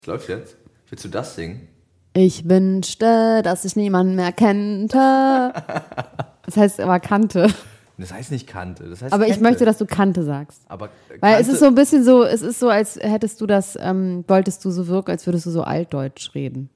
Was läuft jetzt? Willst du das singen? Ich wünschte, dass ich niemanden mehr kannte. Das heißt aber Kante. Das heißt nicht Kante. Das heißt aber Kente. ich möchte, dass du Kante sagst. Aber weil es ist so ein bisschen so, es ist so, als hättest du das, wolltest du so wirken, als würdest du so altdeutsch reden.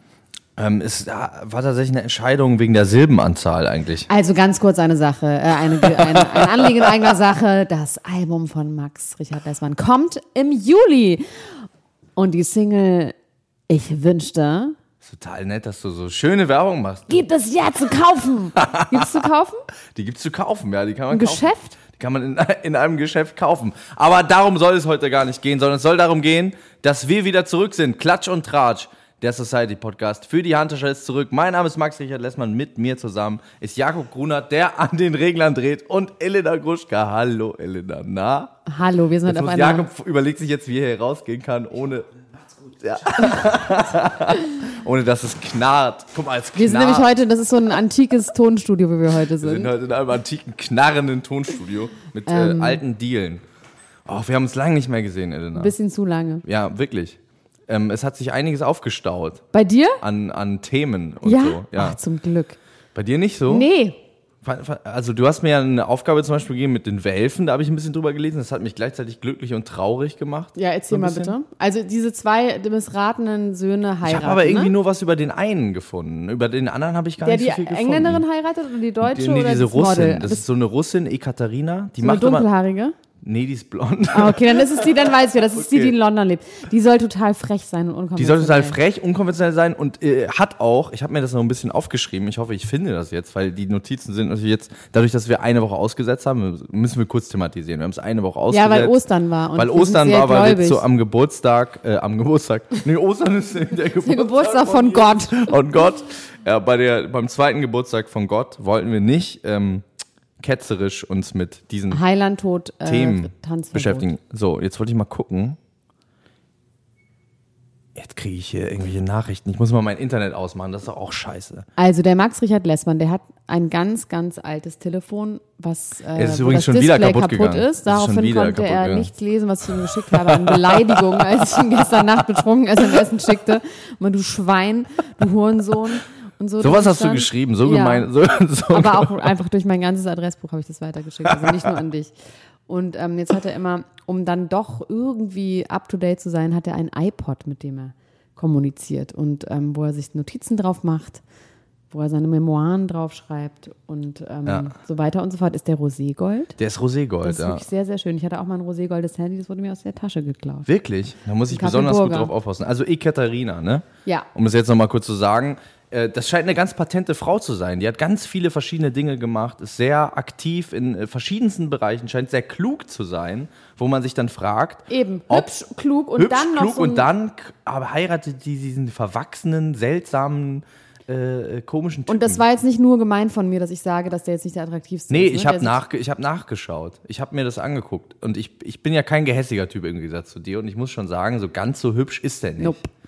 Es war tatsächlich eine Entscheidung wegen der Silbenanzahl eigentlich. Also ganz kurz eine Sache, ein Anliegen in eigener Sache. Das Album von Max Richard Lessmann kommt im Juli. Und die Single Ich wünschte... Total nett, dass du so schöne Werbung machst. Gibt es ja zu kaufen. Gibt's zu kaufen? Die gibt's zu kaufen, ja. Die kann man Im kaufen. Geschäft? Die kann man in einem Geschäft kaufen. Aber darum soll es heute gar nicht gehen, sondern es soll darum gehen, dass wir wieder zurück sind. Klatsch und Tratsch, der Society-Podcast. Für die Handtasche ist zurück. Mein Name ist Max Richard Lessmann. Mit mir zusammen ist Jakob Grunert, der an den Reglern dreht. Und Elena Gruschka. Hallo Elena, na? Hallo, wir sind auf einer... Jakob überlegt sich jetzt, wie er hier rausgehen kann, ohne... Ja. Ohne dass es knarrt. Guck mal, es knarrt. Wir sind nämlich heute, das ist so ein antikes Tonstudio, wo wir heute sind. Wir sind heute in einem antiken, knarrenden Tonstudio mit alten Dielen. Oh, wir haben uns lange nicht mehr gesehen, Elena. Ein bisschen zu lange. Ja, wirklich. Es hat sich einiges aufgestaut. Bei dir? An Themen und ja? so. Ja. Ach, zum Glück. Bei dir nicht so? Nee. Also du hast mir ja eine Aufgabe zum Beispiel gegeben mit den Welfen, da habe ich ein bisschen drüber gelesen, das hat mich gleichzeitig glücklich und traurig gemacht. Ja, erzähl mal bitte. Also diese zwei missratenen Söhne heiraten. Ich habe aber irgendwie nur was über den einen gefunden, über den anderen habe ich gar nicht so viel gefunden. Die Engländerin heiratet und die Deutsche nee, oder diese das Russin, Model? das ist so eine Russin, Ekaterina. Die so macht eine dunkelhaarige? Nee, die ist blond. Ah, okay, dann ist es die, dann weiß ich, das ist die in London lebt. Die soll total frech sein und unkonventionell. Die soll total frech, unkonventionell sein und hat auch, ich habe mir das noch ein bisschen aufgeschrieben, ich hoffe, ich finde das jetzt, weil die Notizen sind natürlich jetzt, dadurch, dass wir eine Woche ausgesetzt haben, müssen wir kurz thematisieren. Wir haben es eine Woche ausgesetzt. Ja, weil Ostern war. Und weil Ostern war, weil wir so am Geburtstag, nee, Ostern ist der Geburtstag von Gott. Von Gott. Ja, beim zweiten Geburtstag von Gott wollten wir nicht ketzerisch uns mit diesen Heilandtod, Themen beschäftigen. So, jetzt wollte ich mal gucken. Jetzt kriege ich hier irgendwelche Nachrichten. Ich muss mal mein Internet ausmachen, das ist doch auch scheiße. Also der Max Richard Lessmann, der hat ein ganz, ganz altes Telefon, was ist übrigens das schon Display wieder kaputt ist. Daraufhin konnte er gegangen. nichts lesen, was ich ihm geschickt habe an Beleidigungen, als ich ihm gestern Nacht betrunken SMS schickte. Und du Schwein, du Hurensohn. Und so was hast du geschrieben, so ja. gemein. So aber auch einfach durch mein ganzes Adressbuch habe ich das weitergeschickt, also nicht nur an dich. Und jetzt hat er immer, um dann doch irgendwie up-to-date zu sein, hat er ein iPod, mit dem er kommuniziert und wo er sich Notizen drauf macht, wo er seine Memoiren drauf schreibt und so weiter und so fort. Ist der Roségold? Der ist Roségold, Das ist wirklich sehr, sehr schön. Ich hatte auch mal ein Roségoldes Handy, das wurde mir aus der Tasche geklaut. Wirklich? Da muss ich besonders gut drauf aufpassen. Also Ekaterina, ne? Ja. Um es jetzt nochmal kurz zu sagen, das scheint eine ganz patente Frau zu sein. Die hat ganz viele verschiedene Dinge gemacht, ist sehr aktiv in verschiedensten Bereichen, scheint sehr klug zu sein, wo man sich dann fragt, eben, hübsch, klug und dann noch so und dann aber heiratet die diesen verwachsenen, seltsamen, komischen Typen. Und das war jetzt nicht nur gemein von mir, dass ich sage, dass der jetzt nicht der attraktivste nee, ist. Nee, ich habe nachgeschaut. Ich habe mir das angeguckt. Und ich bin ja kein gehässiger Typ im Gegensatz zu dir. Und ich muss schon sagen, so ganz so hübsch ist der nicht.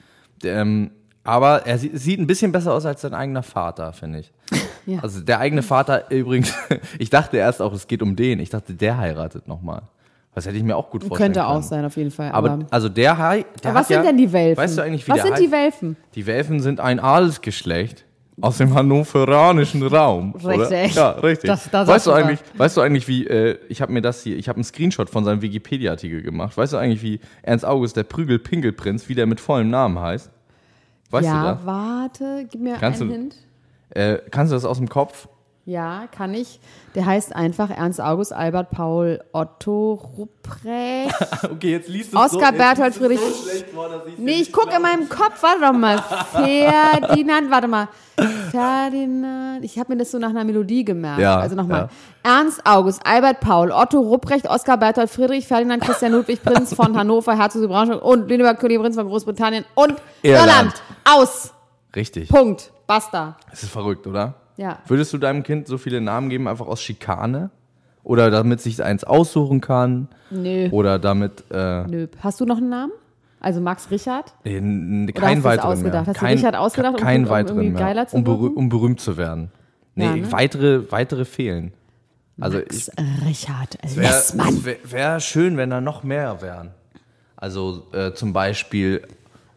Nope. Aber er sieht ein bisschen besser aus als sein eigener Vater, finde ich. Ja. Also der eigene Vater übrigens, ich dachte erst auch, es geht um den. Ich dachte, der heiratet nochmal. Das hätte ich mir auch gut vorstellen Könnte können. auch sein, auf jeden Fall. Aber also der aber was sind denn die Welfen? Weißt du eigentlich, wie was der sind heißt? die Welfen? Die Welfen sind ein Adelsgeschlecht aus dem hannoveranischen Raum. Richtig. Oder? Ja, richtig. Das weißt du eigentlich, wie, ich habe einen Screenshot von seinem Wikipedia-Artikel gemacht. Weißt du eigentlich, wie Ernst August, der Prügel-Pingelprinz, wie der mit vollem Namen heißt? Weißt du das? Ja, warte, gib mir einen Hint. Kannst du das aus dem Kopf? Ja, kann ich. Der heißt einfach Ernst August Albert Paul Otto Rupprecht. Okay, jetzt liest du Oskar Berthold Friedrich. So schlecht vor, dass Nee, ich gucke in meinem Kopf, warte doch mal. Ferdinand. Ich habe mir das so nach einer Melodie gemerkt. Ja, also nochmal. Ja. Ernst August Albert Paul Otto Rupprecht Oskar Berthold Friedrich Ferdinand Christian Ludwig Prinz von Hannover Herzog zu Braunschweig und Lüneburg König Prinz von Großbritannien und Irland. Aus. Richtig. Punkt. Basta. Das ist verrückt, oder? Ja. Würdest du deinem Kind so viele Namen geben, einfach aus Schikane? Oder damit sich eins aussuchen kann? Nö. Oder damit... Nö. Hast du noch einen Namen? Also Max Richard? Keinen weiteren mehr. Hast du Richard ausgedacht, keinen weiteren irgendwie mehr. geiler zu wirken? Um berühmt zu werden. Nee, Ja, ne? weitere fehlen. Also Max Richard Lessmann. Wäre schön, wenn da noch mehr wären. Also zum Beispiel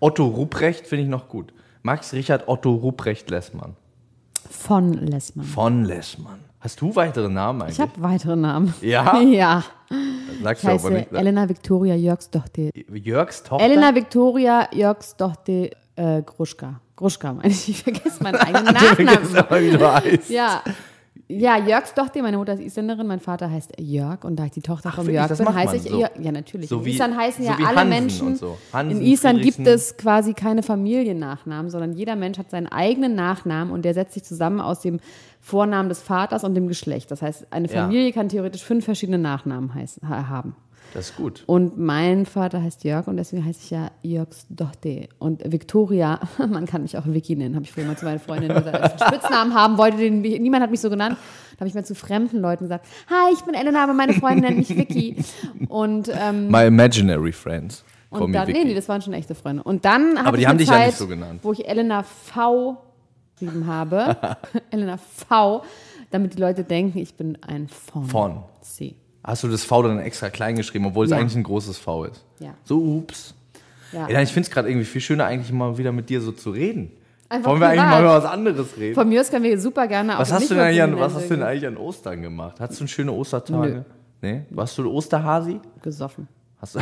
Otto Rupprecht finde ich noch gut. Max Richard Otto Rupprecht Lessmann. Von Lessmann. Von Lessmann. Hast du weitere Namen eigentlich? Ich habe weitere Namen. Ja? Ja. Sagst Ich du aber heiße nicht. Elena Victoria Jörgsdochter. Jörgs Tochter? Elena Victoria Jörgsdochter Gruschka. Gruschka meine ich. Ich vergesse meinen eigenen Du vergisst Nachnamen. aber, wie du heißt. Ja, Jörgsdochter, meine Mutter ist Isländerin, mein Vater heißt Jörg und da ich die Tochter von wirklich? Jörg Das bin, macht heiße man ich so? Jörg. Ja, natürlich. So in wie- Island heißen so ja wie alle Hansen Menschen. und so. Hansen, In Island gibt Friedrichsen. es quasi keine Familiennachnamen, sondern jeder Mensch hat seinen eigenen Nachnamen und der setzt sich zusammen aus dem Vornamen des Vaters und dem Geschlecht. Das heißt, eine Ja. Familie kann theoretisch 5 verschiedene Nachnamen haben. Das ist gut. Und mein Vater heißt Jörg und deswegen heiße ich ja Jörgsdochter. Und Victoria, man kann mich auch Vicky nennen, habe ich früher mal zu meinen Freundinnen gesagt. Als ich einen Spitznamen haben wollte, niemand hat mich so genannt, da habe ich mal zu fremden Leuten gesagt, hi, ich bin Elena, aber meine Freundin nennt mich Vicky. Und, My imaginary friends. Call und me dann, Vicky. nee, das waren schon echte Freunde. Und dann Aber hatte die ich haben eine dich ja Zeit, nicht so genannt. wo ich Elena V geschrieben habe. Elena V, damit die Leute denken, ich bin ein Von. C. Hast du das V dann extra klein geschrieben, obwohl es Ja. eigentlich ein großes V ist? Ja. So, ups. Ja. Ja, ich finde es gerade irgendwie viel schöner, eigentlich mal wieder mit dir so zu reden. Einfach Wollen wir eigentlich privat. mal über was anderes reden? Von mir aus können wir super gerne Was auch hast nicht du denn über eigentlich Prominente was hast du denn eigentlich an Ostern gemacht? Hattest du schöne Ostertage? Nee? Warst du Osterhasi? gesoffen. Hast du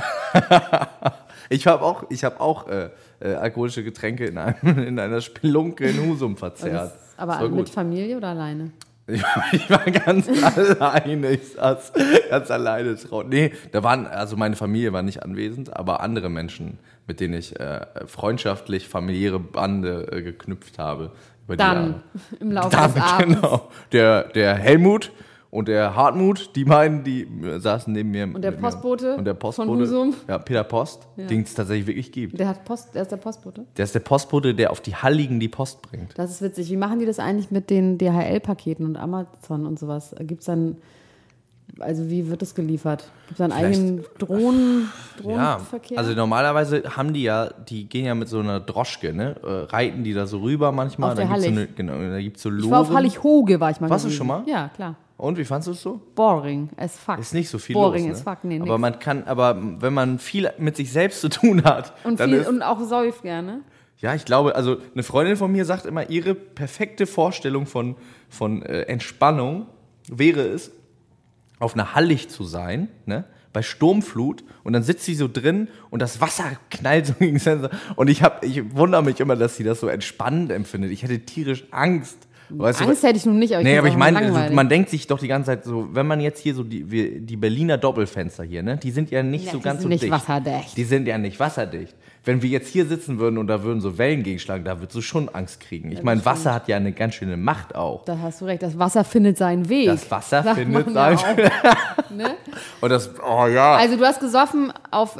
ich habe auch alkoholische Getränke in einer Spelunke in Husum verzehrt. Aber Das war mit gut. Familie oder alleine? Ich war ganz alleine. Ich saß ganz alleine draußen. Nee, also meine Familie war nicht anwesend, aber andere Menschen, mit denen ich freundschaftlich familiäre Bande geknüpft habe. Über die Jahre. Dann, im Laufe des Abends. Genau. Der Helmut und der Hartmut, die beiden, die saßen neben mir. Und der mit mir. Postbote Und der von Postbote. Husum. Ja, Peter Post, den es tatsächlich wirklich gibt. Der ist der Postbote. Der ist der Postbote, der auf die Halligen die Post bringt. Das ist witzig. Wie machen die das eigentlich mit den DHL-Paketen und Amazon und sowas? Gibt es dann, also wie wird das geliefert? Gibt es dann einen eigenen Ja, Drohnenverkehr? also normalerweise die gehen ja mit so einer Droschke, ne? Reiten die da so rüber manchmal. Auf der Dann gibt's Hallig. da gibt's so Loren. ich war auf Hallig-Hoge, war ich mal Warst du gewesen. schon mal? Ja, klar. Und wie fandst du es so? Boring as fuck. Ist nicht so viel Boring los, as ne? fuck, nee, aber nix. aber wenn man viel mit sich selbst zu tun hat, Und, dann viel, ist, und auch säuft gerne. ja, ich glaube, also eine Freundin von mir sagt immer, ihre perfekte Vorstellung von Entspannung wäre es, auf einer Hallig zu sein, ne? Bei Sturmflut und dann sitzt sie so drin und das Wasser knallt so gegen den Sensor und ich wundere mich immer, dass sie das so entspannend empfindet. Ich hätte tierisch Angst. Weißt Angst hätte ich nun nicht, aber Nee, aber ich find's auch meine, langweilig. man denkt sich doch die ganze Zeit so, wenn man jetzt hier so die Berliner Doppelfenster hier, ne, die sind ja nicht Ja, so die ganz sind so nicht dicht. wasserdicht. Die sind ja nicht wasserdicht. Wenn wir jetzt hier sitzen würden und da würden so Wellen gegenschlagen, da würdest du schon Angst kriegen. Ich meine, Wasser hat ja eine ganz schöne Macht auch. Da hast du recht, das Wasser findet seinen Weg. Das Wasser sagt findet man seinen ja auch, ne? Und das, oh ja. Also du hast gesoffen auf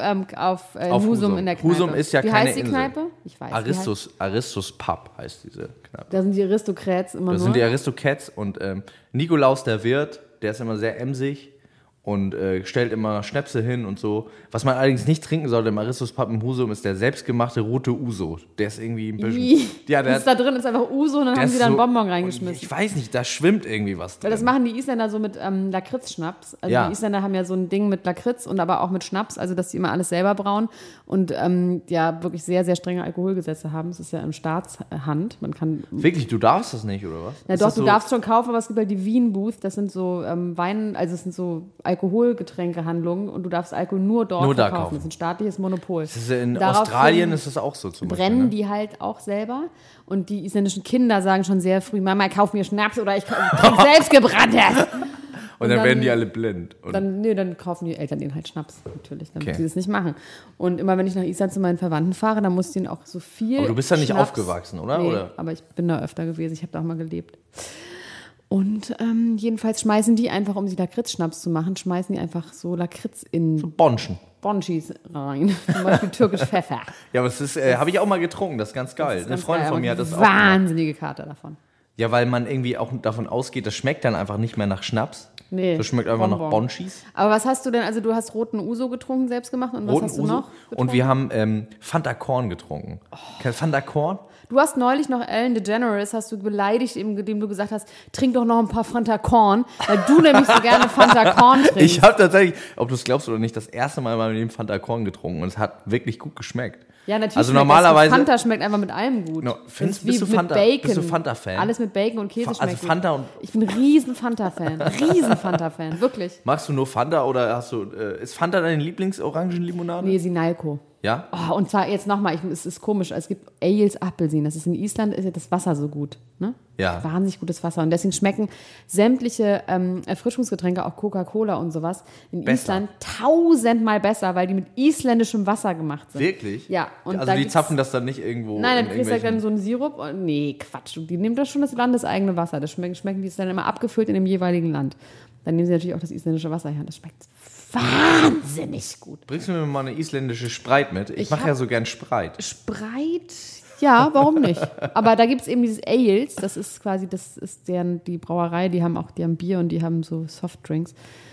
Husum in der Kneipe. Husum ist ja Wie keine heißt die Insel. Kneipe? Ich weiß. Aristus Pub heißt diese Kneipe. Da sind die Aristocrats immer Das nur. sind die Aristocats und Nikolaus der Wirt, der ist immer sehr emsig und stellt immer Schnäpse hin und so. Was man allerdings nicht trinken sollte im Aristus Pub im Husum ist der selbstgemachte rote Uso. Der ist irgendwie ein bisschen... Ih, Ja, das ist da drin, ist einfach Uso und dann der haben sie ist da einen so- Bonbon reingeschmissen. Ich weiß nicht, da schwimmt irgendwie was drin. Weil das machen die Isländer so mit Lakritzschnaps. Also Ja. die Isländer haben ja so ein Ding mit Lakritz und aber auch mit Schnaps, also dass die immer alles selber brauen und ja wirklich sehr, sehr strenge Alkoholgesetze haben. Es ist ja in Staatshand. Man kann. Wirklich, du darfst das nicht, oder was? Ja, Ist doch, das du so? darfst schon kaufen, aber es gibt halt die Wien Booth, das sind so Wein, also es sind so Alkoholgetränkehandlungen und du darfst Alkohol nur dort Nur da verkaufen. kaufen. Das ist ein staatliches Monopol. Das ist in Daraufhin Australien ist das auch so zum Beispiel. brennen Ne? die halt auch selber und die isländischen Kinder sagen schon sehr früh, Mama, kauf mir Schnaps oder ich trinke selbst gebranntes. Und dann dann- werden die alle blind. Und Dann kaufen die Eltern denen halt Schnaps, natürlich, damit Okay. sie das nicht machen. Und immer wenn ich nach Island zu meinen Verwandten fahre, dann muss ich denen auch so viel Aber du bist da nicht Schnaps- aufgewachsen, oder? Nee, Oder? aber ich bin da öfter gewesen, ich habe da auch mal gelebt. Und jedenfalls schmeißen die einfach, um sie Lakritz-Schnaps zu machen, schmeißen die einfach so Lakritz in Bonschen. Bonchis rein. Zum Beispiel türkisch Pfeffer. Ja, aber das ist, habe ich auch mal getrunken, das ist ganz geil. Das ist Eine ganz Freundin geil, von mir aber hat das auch gemacht. wahnsinnige Kater davon. Ja, weil man irgendwie auch davon ausgeht, das schmeckt dann einfach nicht mehr nach Schnaps. Nee, Das schmeckt einfach nach Bonbon. Bonchis. Aber was hast du denn, also du hast roten Uso getrunken, selbst gemacht und was Roten hast du Uso. noch getrunken? Und wir haben Fanta Korn getrunken. Kennst du Fanta Korn? Du hast neulich noch Ellen DeGeneres, hast du beleidigt, indem du gesagt hast, trink doch noch ein paar Fanta Korn, weil du nämlich so gerne Fanta Korn trinkst. Ich habe tatsächlich, ob du es glaubst oder nicht, das erste Mal in meinem Leben Fanta Korn getrunken und es hat wirklich gut geschmeckt. Ja, natürlich. Also normalerweise. Fanta schmeckt einfach mit allem gut. No, bist du Fanta-Fan? Alles mit Bacon und Käse Also schmeckt Fanta gut. Ich bin ein riesen Fanta-Fan. Wirklich. Magst du nur Fanta oder hast du, ist Fanta deine Lieblings-Orangenlimonade? Nee, Sinalco. Ja? Oh, und zwar jetzt nochmal, es ist komisch, es gibt Ales Apfelsin. Das ist in Island, ist ja das Wasser so gut. Ne? Ja. Wahnsinnig gutes Wasser. Und deswegen schmecken sämtliche Erfrischungsgetränke, auch Coca-Cola und sowas, in Island 1000-mal besser, weil die mit isländischem Wasser gemacht sind. Wirklich? Ja. Und also die zapfen das dann nicht irgendwo. Nein, dann kriegst du dann so einen Sirup. Nee, Quatsch. Die nehmen das schon das landeseigene Wasser. Das schmecken die ist dann immer abgefüllt in dem jeweiligen Land. Dann nehmen sie natürlich auch das isländische Wasser her. Das schmeckt wahnsinnig gut. Bringst du mir mal eine isländische Sprite mit? Ich mache ja so gern Sprite. Sprite? Ja, warum nicht? Aber da gibt es eben dieses Ales, das ist quasi, die Brauerei, die haben Bier und die haben so Softdrinks.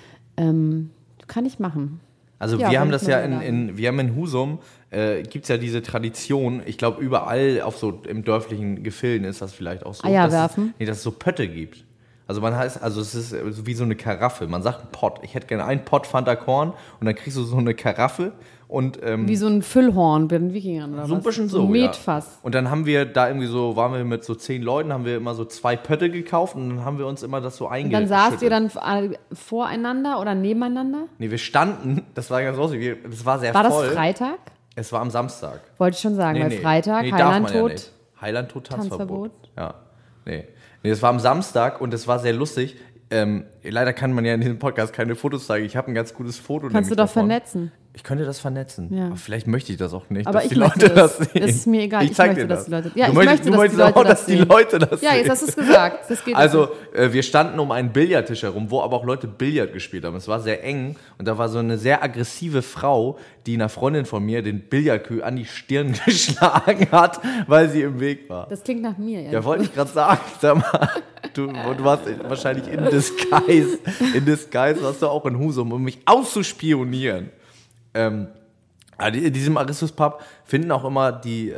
Kann ich machen. Also wir haben das ja in Husum, gibt es ja diese Tradition, ich glaube überall im dörflichen Gefilden ist das vielleicht auch so, Eier werfen? Dass es so Pötte gibt. Also es ist wie so eine Karaffe. Man sagt ein Pott. Ich hätte gerne einen Pott Fanta Korn und dann kriegst du so eine Karaffe und wie so ein Füllhorn bei den Wikingern oder was? So ein bisschen so, ein Metfass. Ja. Und dann haben wir da irgendwie so, waren wir mit so 10 Leuten, haben wir immer so 2 Pötte gekauft und dann haben wir uns immer das so eingeschüttet. Und dann saßt ihr dann voreinander oder nebeneinander? Nee, wir standen, das war ganz lustig, das war sehr voll. War voll. Das Freitag? Es war am Samstag. Wollte ich schon sagen, weil Freitag, Heilandtod. Heilandtod, Tanzverbot. Ja, nee, das war am Samstag und es war sehr lustig. Leider kann man ja in diesem Podcast keine Fotos zeigen. Ich habe ein ganz gutes Foto. Kannst du doch vernetzen. Ich könnte das vernetzen. Ja. Aber vielleicht möchte ich das auch nicht, aber dass die Leute das sehen. Das ist mir egal. Ich zeig dir das. Die Leute, ja, du möchtest auch, dass die Leute das sehen. Ja, jetzt hast du es gesagt. Das geht also, wir standen um einen Billardtisch herum, wo aber auch Leute Billard gespielt haben. Es war sehr eng und da war so eine sehr aggressive Frau, die einer Freundin von mir den Billardkühl an die Stirn geschlagen hat, weil sie im Weg war. Das klingt nach mir, ja. Ja, wollte ich gerade sagen. Sag mal, du warst wahrscheinlich in Disguise. In Disguise warst du auch in Husum, um mich auszuspionieren. In diesem Aristus-Pub finden auch immer die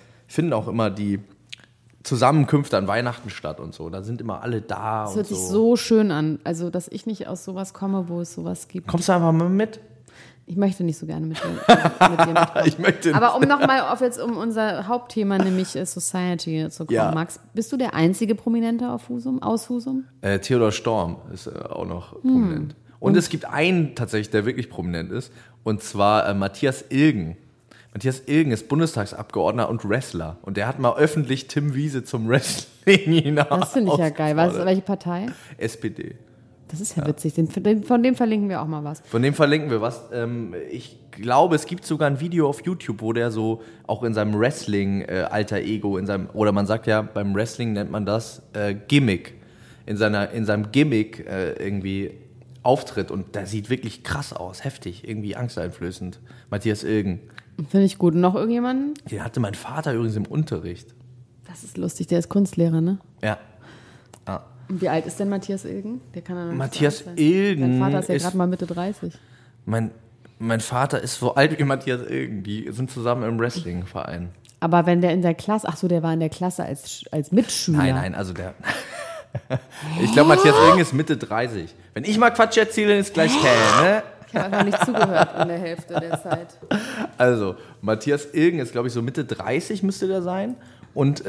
Zusammenkünfte an Weihnachten statt und so. Da sind immer alle da. Das hört sich so schön an. Also, dass ich nicht aus sowas komme, wo es sowas gibt. Kommst du einfach mal mit? Ich möchte nicht so gerne mit dir mitkommen. Ich möchte aber um nochmal um unser Hauptthema, nämlich Society zu kommen, ja. Max, bist du der einzige Prominente aus Husum? Theodor Storm ist auch noch prominent. Und es gibt einen tatsächlich, der wirklich prominent ist, und zwar Matthias Ilgen. Matthias Ilgen ist Bundestagsabgeordneter und Wrestler. Und der hat mal öffentlich Tim Wiese zum Wrestling hinaus. Das finde ich ja geil. Welche Partei? SPD. Das ist ja witzig. Von dem verlinken wir auch mal was. Von dem verlinken wir was. Ich glaube, es gibt sogar ein Video auf YouTube, wo der so auch in seinem Wrestling-Alter-Ego, oder man sagt ja, beim Wrestling nennt man das Gimmick, in seinem Gimmick irgendwie auftritt. Und der sieht wirklich krass aus, heftig, irgendwie angsteinflößend. Matthias Ilgen. Finde ich gut. Und noch irgendjemanden? Den hatte mein Vater übrigens im Unterricht. Das ist lustig, der ist Kunstlehrer, ne? Ja. Und wie alt ist denn Matthias Ilgen? Der kann ja Matthias Ilgen. Dein Vater ist ja gerade mal Mitte 30. Mein Vater ist so alt wie Matthias Ilgen. Die sind zusammen im Wrestling-Verein. Aber wenn der in der Klasse, der war in der Klasse als Mitschüler. Nein, also der. Ich glaube, Matthias Ilgen ist Mitte 30. Wenn ich mal Quatsch erzähle, ist gleich ne? Ich habe einfach nicht zugehört in der Hälfte der Zeit. Also, Matthias Ilgen ist, glaube ich, so Mitte 30 müsste der sein. Und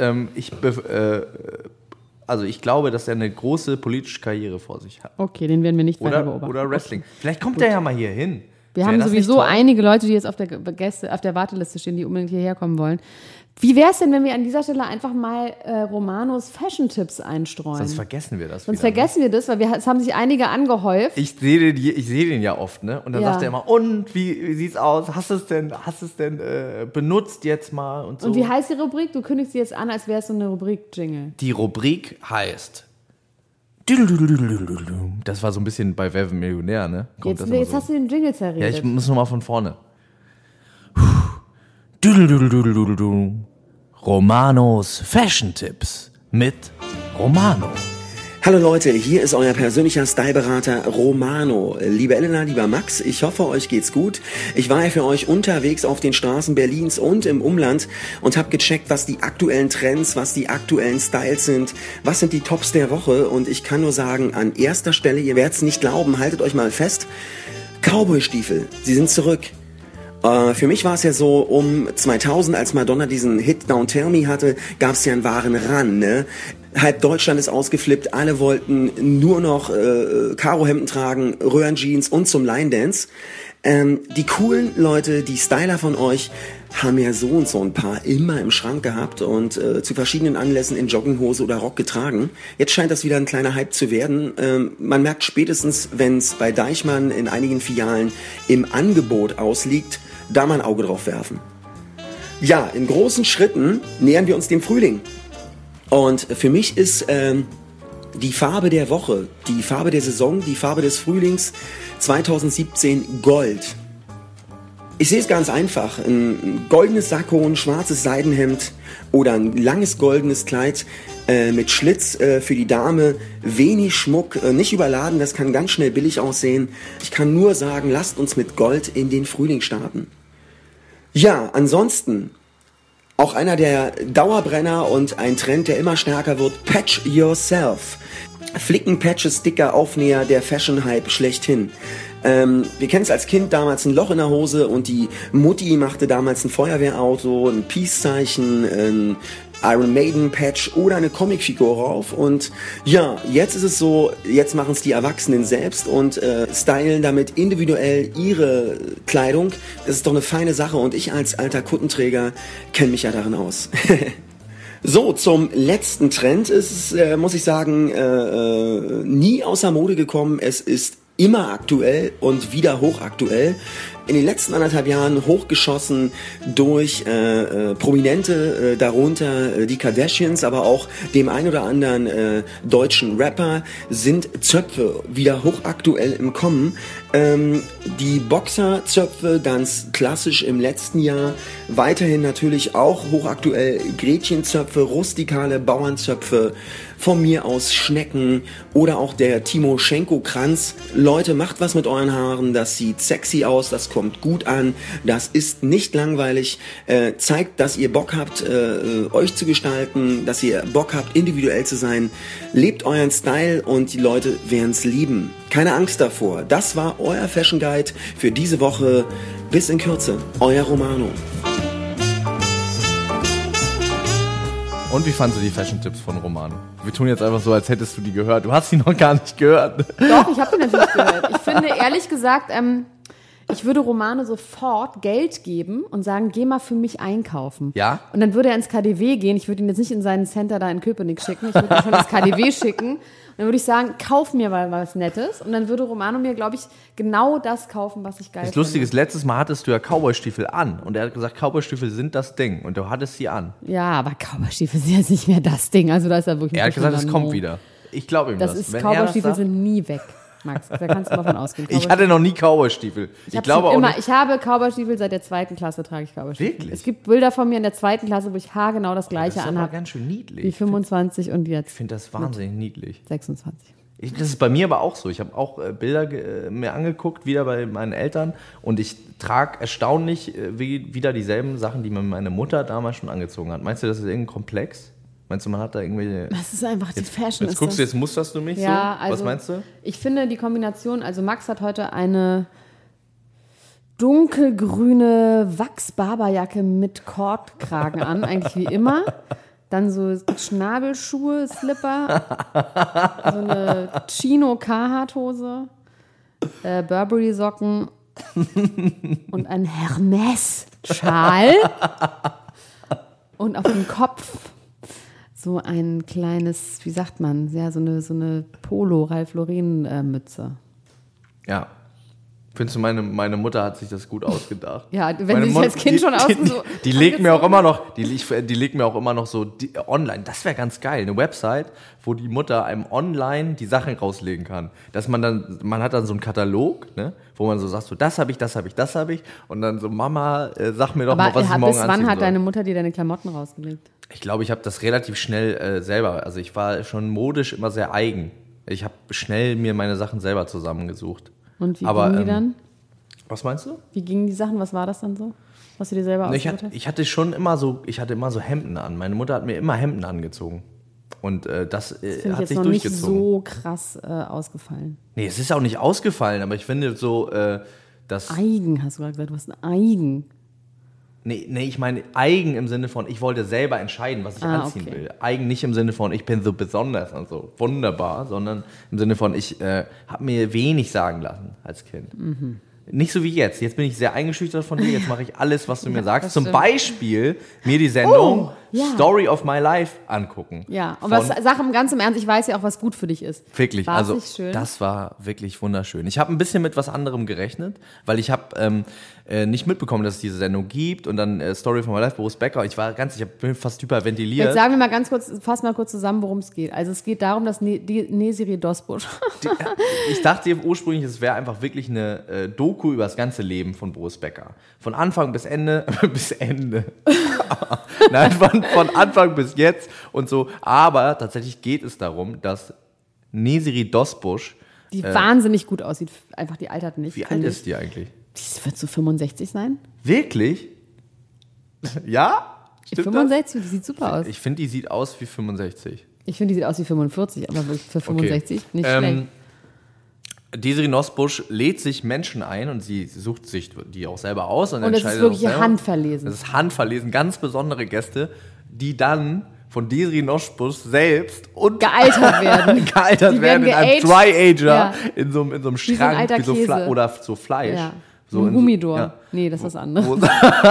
ich glaube, dass er eine große politische Karriere vor sich hat. Okay, den werden wir nicht weiter beobachten. Oder Wrestling. Okay. Vielleicht kommt der ja mal hier hin. Wir haben sowieso einige Leute, die jetzt auf der Warteliste stehen, die unbedingt hierher kommen wollen. Wie wäre es denn, wenn wir an dieser Stelle einfach mal Romanos Fashion-Tipps einstreuen? Sonst vergessen wir das. Weil es haben sich einige angehäuft. Ich sehe den ja oft, ne? Und dann sagt er immer, und wie sieht's aus? Hast du es denn benutzt jetzt mal und so? Und wie heißt die Rubrik? Du kündigst sie jetzt an, als wäre es so eine Rubrik-Jingle. Die Rubrik heißt. Das war so ein bisschen bei Wer wird Millionär, ne? Jetzt hast du den Jingle zerredet. Ja, ich muss nochmal von vorne. Romanos Fashion-Tipps mit Romano. Hallo Leute, hier ist euer persönlicher Styleberater Romano. Liebe Elena, lieber Max, ich hoffe, euch geht's gut. Ich war ja für euch unterwegs auf den Straßen Berlins und im Umland und habe gecheckt, was die aktuellen Trends, was die aktuellen Styles sind, was sind die Tops der Woche. Und ich kann nur sagen, an erster Stelle, ihr werdet's nicht glauben, haltet euch mal fest, Cowboy-Stiefel, sie sind zurück. Für mich war es ja so, um 2000, als Madonna diesen Hit Don't Tell Me hatte, gab es ja einen wahren Run, ne? Halb Deutschland ist ausgeflippt, alle wollten nur noch Karohemden tragen, Röhrenjeans und zum Line Dance. Die coolen Leute, die Styler von euch, haben ja so und so ein paar immer im Schrank gehabt und zu verschiedenen Anlässen in Jogginghose oder Rock getragen. Jetzt scheint das wieder ein kleiner Hype zu werden. Man merkt spätestens, wenn es bei Deichmann in einigen Filialen im Angebot ausliegt, da mal ein Auge drauf werfen. Ja, in großen Schritten nähern wir uns dem Frühling. Und für mich ist die Farbe der Woche, die Farbe der Saison, die Farbe des Frühlings 2017 Gold. Ich sehe es ganz einfach. Ein goldenes Sakko, ein schwarzes Seidenhemd oder ein langes goldenes Kleid mit Schlitz für die Dame, wenig Schmuck, nicht überladen, das kann ganz schnell billig aussehen. Ich kann nur sagen, lasst uns mit Gold in den Frühling starten. Ja, ansonsten auch einer der Dauerbrenner und ein Trend, der immer stärker wird, Patch Yourself. Flicken, Patches, Sticker, Aufnäher, der Fashion-Hype schlechthin. Wir kennen es als Kind damals, ein Loch in der Hose und die Mutti machte damals ein Feuerwehrauto, ein Peace-Zeichen, ein Iron Maiden-Patch oder eine Comicfigur rauf. Und ja, jetzt ist es so, jetzt machen es die Erwachsenen selbst und stylen damit individuell ihre Kleidung. Das ist doch eine feine Sache und ich als alter Kuttenträger kenne mich ja darin aus. So, zum letzten Trend ist es, muss ich sagen, nie außer Mode gekommen. Es ist immer aktuell und wieder hochaktuell. In den letzten 1,5 Jahren hochgeschossen durch Prominente, darunter die Kardashians, aber auch dem ein oder anderen deutschen Rapper, sind Zöpfe wieder hochaktuell im Kommen. Die Boxerzöpfe ganz klassisch im letzten Jahr, weiterhin natürlich auch hochaktuell Gretchenzöpfe, rustikale Bauernzöpfe, von mir aus Schnecken oder auch der Timoschenko-Kranz. Leute, macht was mit euren Haaren, das sieht sexy aus, das kommt gut an, das ist nicht langweilig, zeigt, dass ihr Bock habt, euch zu gestalten, dass ihr Bock habt, individuell zu sein, lebt euren Style und die Leute werden's lieben. Keine Angst davor, das war euer Fashion Guide für diese Woche. Bis in Kürze, euer Romano. Und wie fandst du die Fashion-Tipps von Romano? Wir tun jetzt einfach so, als hättest du die gehört. Du hast sie noch gar nicht gehört. Doch, ich habe die natürlich gehört. Ich finde, ehrlich gesagt, ich würde Romano sofort Geld geben und sagen, geh mal für mich einkaufen. Ja? Und dann würde er ins KaDeWe gehen. Ich würde ihn jetzt nicht in seinen Center da in Köpenick schicken. Ich würde ihn schon ins KaDeWe schicken. Und dann würde ich sagen, kauf mir mal was Nettes. Und dann würde Romano mir, glaube ich, genau das kaufen, was ich geil finde. Das Lustige ist, letztes Mal hattest du ja Cowboystiefel an. Und er hat gesagt, Cowboystiefel sind das Ding. Und du hattest sie an. Ja, aber Cowboystiefel sind jetzt nicht mehr das Ding. Also da ist er wirklich. Er hat gesagt, es kommt wieder. Ich glaube ihm das. Cowboystiefel sind nie weg. Max, da kannst du mal von ausgehen. Ich hatte noch nie Cowboystiefel. Ich habe Cowboystiefel seit der 2. Klasse, trage ich Cowboystiefel. Wirklich? Es gibt Bilder von mir in der 2. Klasse, wo ich haargenau das Gleiche anhabe. Das ist aber ganz schön niedlich. Wie 25 und jetzt. Ich finde das wahnsinnig niedlich. 26. Das ist bei mir aber auch so. Ich habe auch Bilder mir angeguckt, wieder bei meinen Eltern. Und ich trage erstaunlich wieder dieselben Sachen, die mir meine Mutter damals schon angezogen hat. Meinst du, das ist irgendein Komplex? Meinst du, man hat da irgendwelche... Das ist einfach die Fashion. Jetzt guckst du, jetzt musterst du mich ja, so. Also, was meinst du? Ich finde die Kombination, also Max hat heute eine dunkelgrüne Wachs-Barberjacke mit Kordkragen an, eigentlich wie immer. Dann so Schnabelschuhe, Slipper, so eine Chino-Carhartt-Hose, Burberry-Socken und ein Hermes-Schal. Und auf dem Kopf so ein kleines, wie sagt man, ja, so eine Polo-Ralph Lauren-Mütze. Ja. Findest du, meine Mutter hat sich das gut ausgedacht? Ja, wenn sie sich als Kind schon ausgesucht. Die legt mir auch immer noch, die legt mir auch immer noch so online. Das wäre ganz geil, eine Website, wo die Mutter einem online die Sachen rauslegen kann. Dass man hat dann so einen Katalog, ne, wo man so sagt, so das habe ich. Und dann so, Mama, sag mir doch mal, was ich morgen anziehen soll. Bis wann hat deine Mutter dir deine Klamotten rausgelegt? Ich glaube, ich habe das relativ schnell selber. Also ich war schon modisch immer sehr eigen. Ich habe schnell mir meine Sachen selber zusammengesucht. Und wie gingen die dann? Was meinst du? Wie gingen die Sachen? Was war das dann so? Was du dir selber ausgesucht hast? Ich hatte immer so Hemden an. Meine Mutter hat mir immer Hemden angezogen. Und das hat sich durchgezogen. Das ist noch nicht so krass ausgefallen. Nee, es ist auch nicht ausgefallen, aber ich finde so, Eigen, hast du gerade gesagt. Du hast ein Eigen. Nee, ich meine eigen im Sinne von, ich wollte selber entscheiden, was ich anziehen will. Eigen nicht im Sinne von, ich bin so besonders und so wunderbar, sondern im Sinne von, ich habe mir wenig sagen lassen als Kind. Nicht so wie jetzt. Jetzt bin ich sehr eingeschüchtert von dir. Jetzt mache ich alles, was du mir sagst. Zum Beispiel mir die Sendung Story of My Life angucken. Ja, und sag ganz im Ernst, ich weiß ja auch, was gut für dich ist. Wirklich, War's also nicht schön? Das war wirklich wunderschön. Ich habe ein bisschen mit was anderem gerechnet, weil ich habe nicht mitbekommen, dass es diese Sendung gibt und dann Story of My Life, Boris Becker. Ich bin fast hyperventiliert. Jetzt sagen wir mal fass mal kurz zusammen, worum es geht. Also es geht darum, dass Nesiri Dosbusch. Ich dachte ursprünglich, es wäre einfach wirklich eine Doku über das ganze Leben von Boris Becker. Von Anfang bis Ende, Nein, von Anfang bis jetzt und so. Aber tatsächlich geht es darum, dass Nesiri Dosbusch, die wahnsinnig gut aussieht, einfach die altert nicht. Wie alt ist die eigentlich? Die wird so 65 sein. Wirklich? Ja? Stimmt 65, die sieht super aus. Ich finde, die sieht aus wie 65. Ich finde, die sieht aus wie 45, aber für 65 nicht schlecht. Desiree Nosbusch lädt sich Menschen ein und sie sucht sich die auch selber aus. Und das ist wirklich handverlesen. Das ist handverlesen, ganz besondere Gäste, die dann von Desiree Nosbusch selbst und gealtert werden. gealtert werden in einem Dry-Ager, in so einem Schrank wie so oder so Fleisch. Ja. So ein Humidor. Nee, das ist was anderes.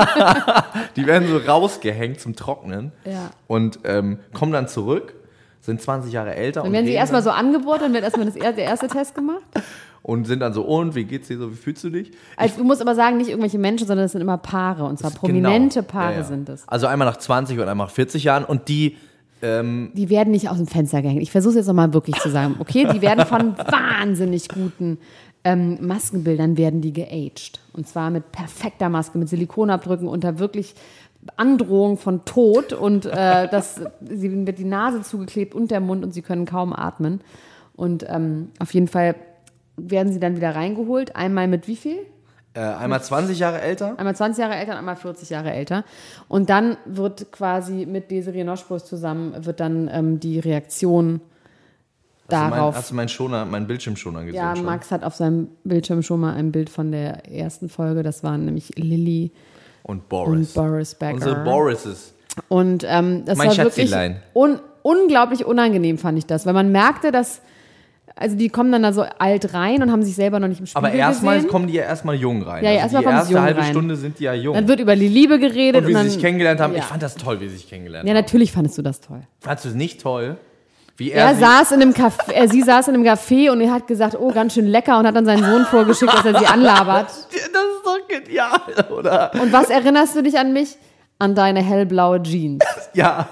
Die werden so rausgehängt zum Trocknen und kommen dann zurück, sind 20 Jahre älter. Dann werden sie erstmal so angebohrt, dann wird erstmal der erste Test gemacht. Und sind dann so, und wie geht's dir so, wie fühlst du dich? Also du musst aber sagen, nicht irgendwelche Menschen, sondern es sind immer Paare. Und zwar prominente Paare sind es. Also einmal nach 20 und einmal nach 40 Jahren. Und die werden nicht aus dem Fenster gehängt. Ich versuche es jetzt nochmal wirklich zu sagen. Okay, die werden von wahnsinnig guten Maskenbildern werden die geaged. Und zwar mit perfekter Maske, mit Silikonabdrücken unter wirklich Androhung von Tod. Und sie wird die Nase zugeklebt und der Mund und sie können kaum atmen. Und auf jeden Fall werden sie dann wieder reingeholt. Einmal mit wie viel? Einmal 20 Jahre älter. Einmal 20 Jahre älter und einmal 40 Jahre älter. Und dann wird quasi mit Desiree Nosbusch zusammen wird dann die Reaktion darauf. Hast du meinen Bildschirmschoner gesehen? Ja, schon? Max hat auf seinem Bildschirm schon mal ein Bild von der ersten Folge. Das waren nämlich Lilly und Boris Becker. Unsere Borises. Und das mein war wirklich Schatzilein. Unglaublich unangenehm, fand ich das. Weil man merkte, dass also die kommen dann da so alt rein und haben sich selber noch nicht im Spiegel Aber erstmal gesehen. kommen die ja erstmal jung rein. Ja, erstmal kommen sie jung rein. Die erste halbe Stunde sind die ja jung. Dann wird über die Liebe geredet. Und wie dann, sie sich kennengelernt haben. Ja. Ich fand das toll, wie sie sich kennengelernt haben. Ja, natürlich fandest du das toll. Fandest du es nicht toll? Wie sie saß in einem Café und er hat gesagt, oh, ganz schön lecker und hat dann seinen Sohn vorgeschickt, dass er sie anlabert. Das ist doch genial, oder? Und was erinnerst du dich an mich? An deine hellblaue Jeans. Ja.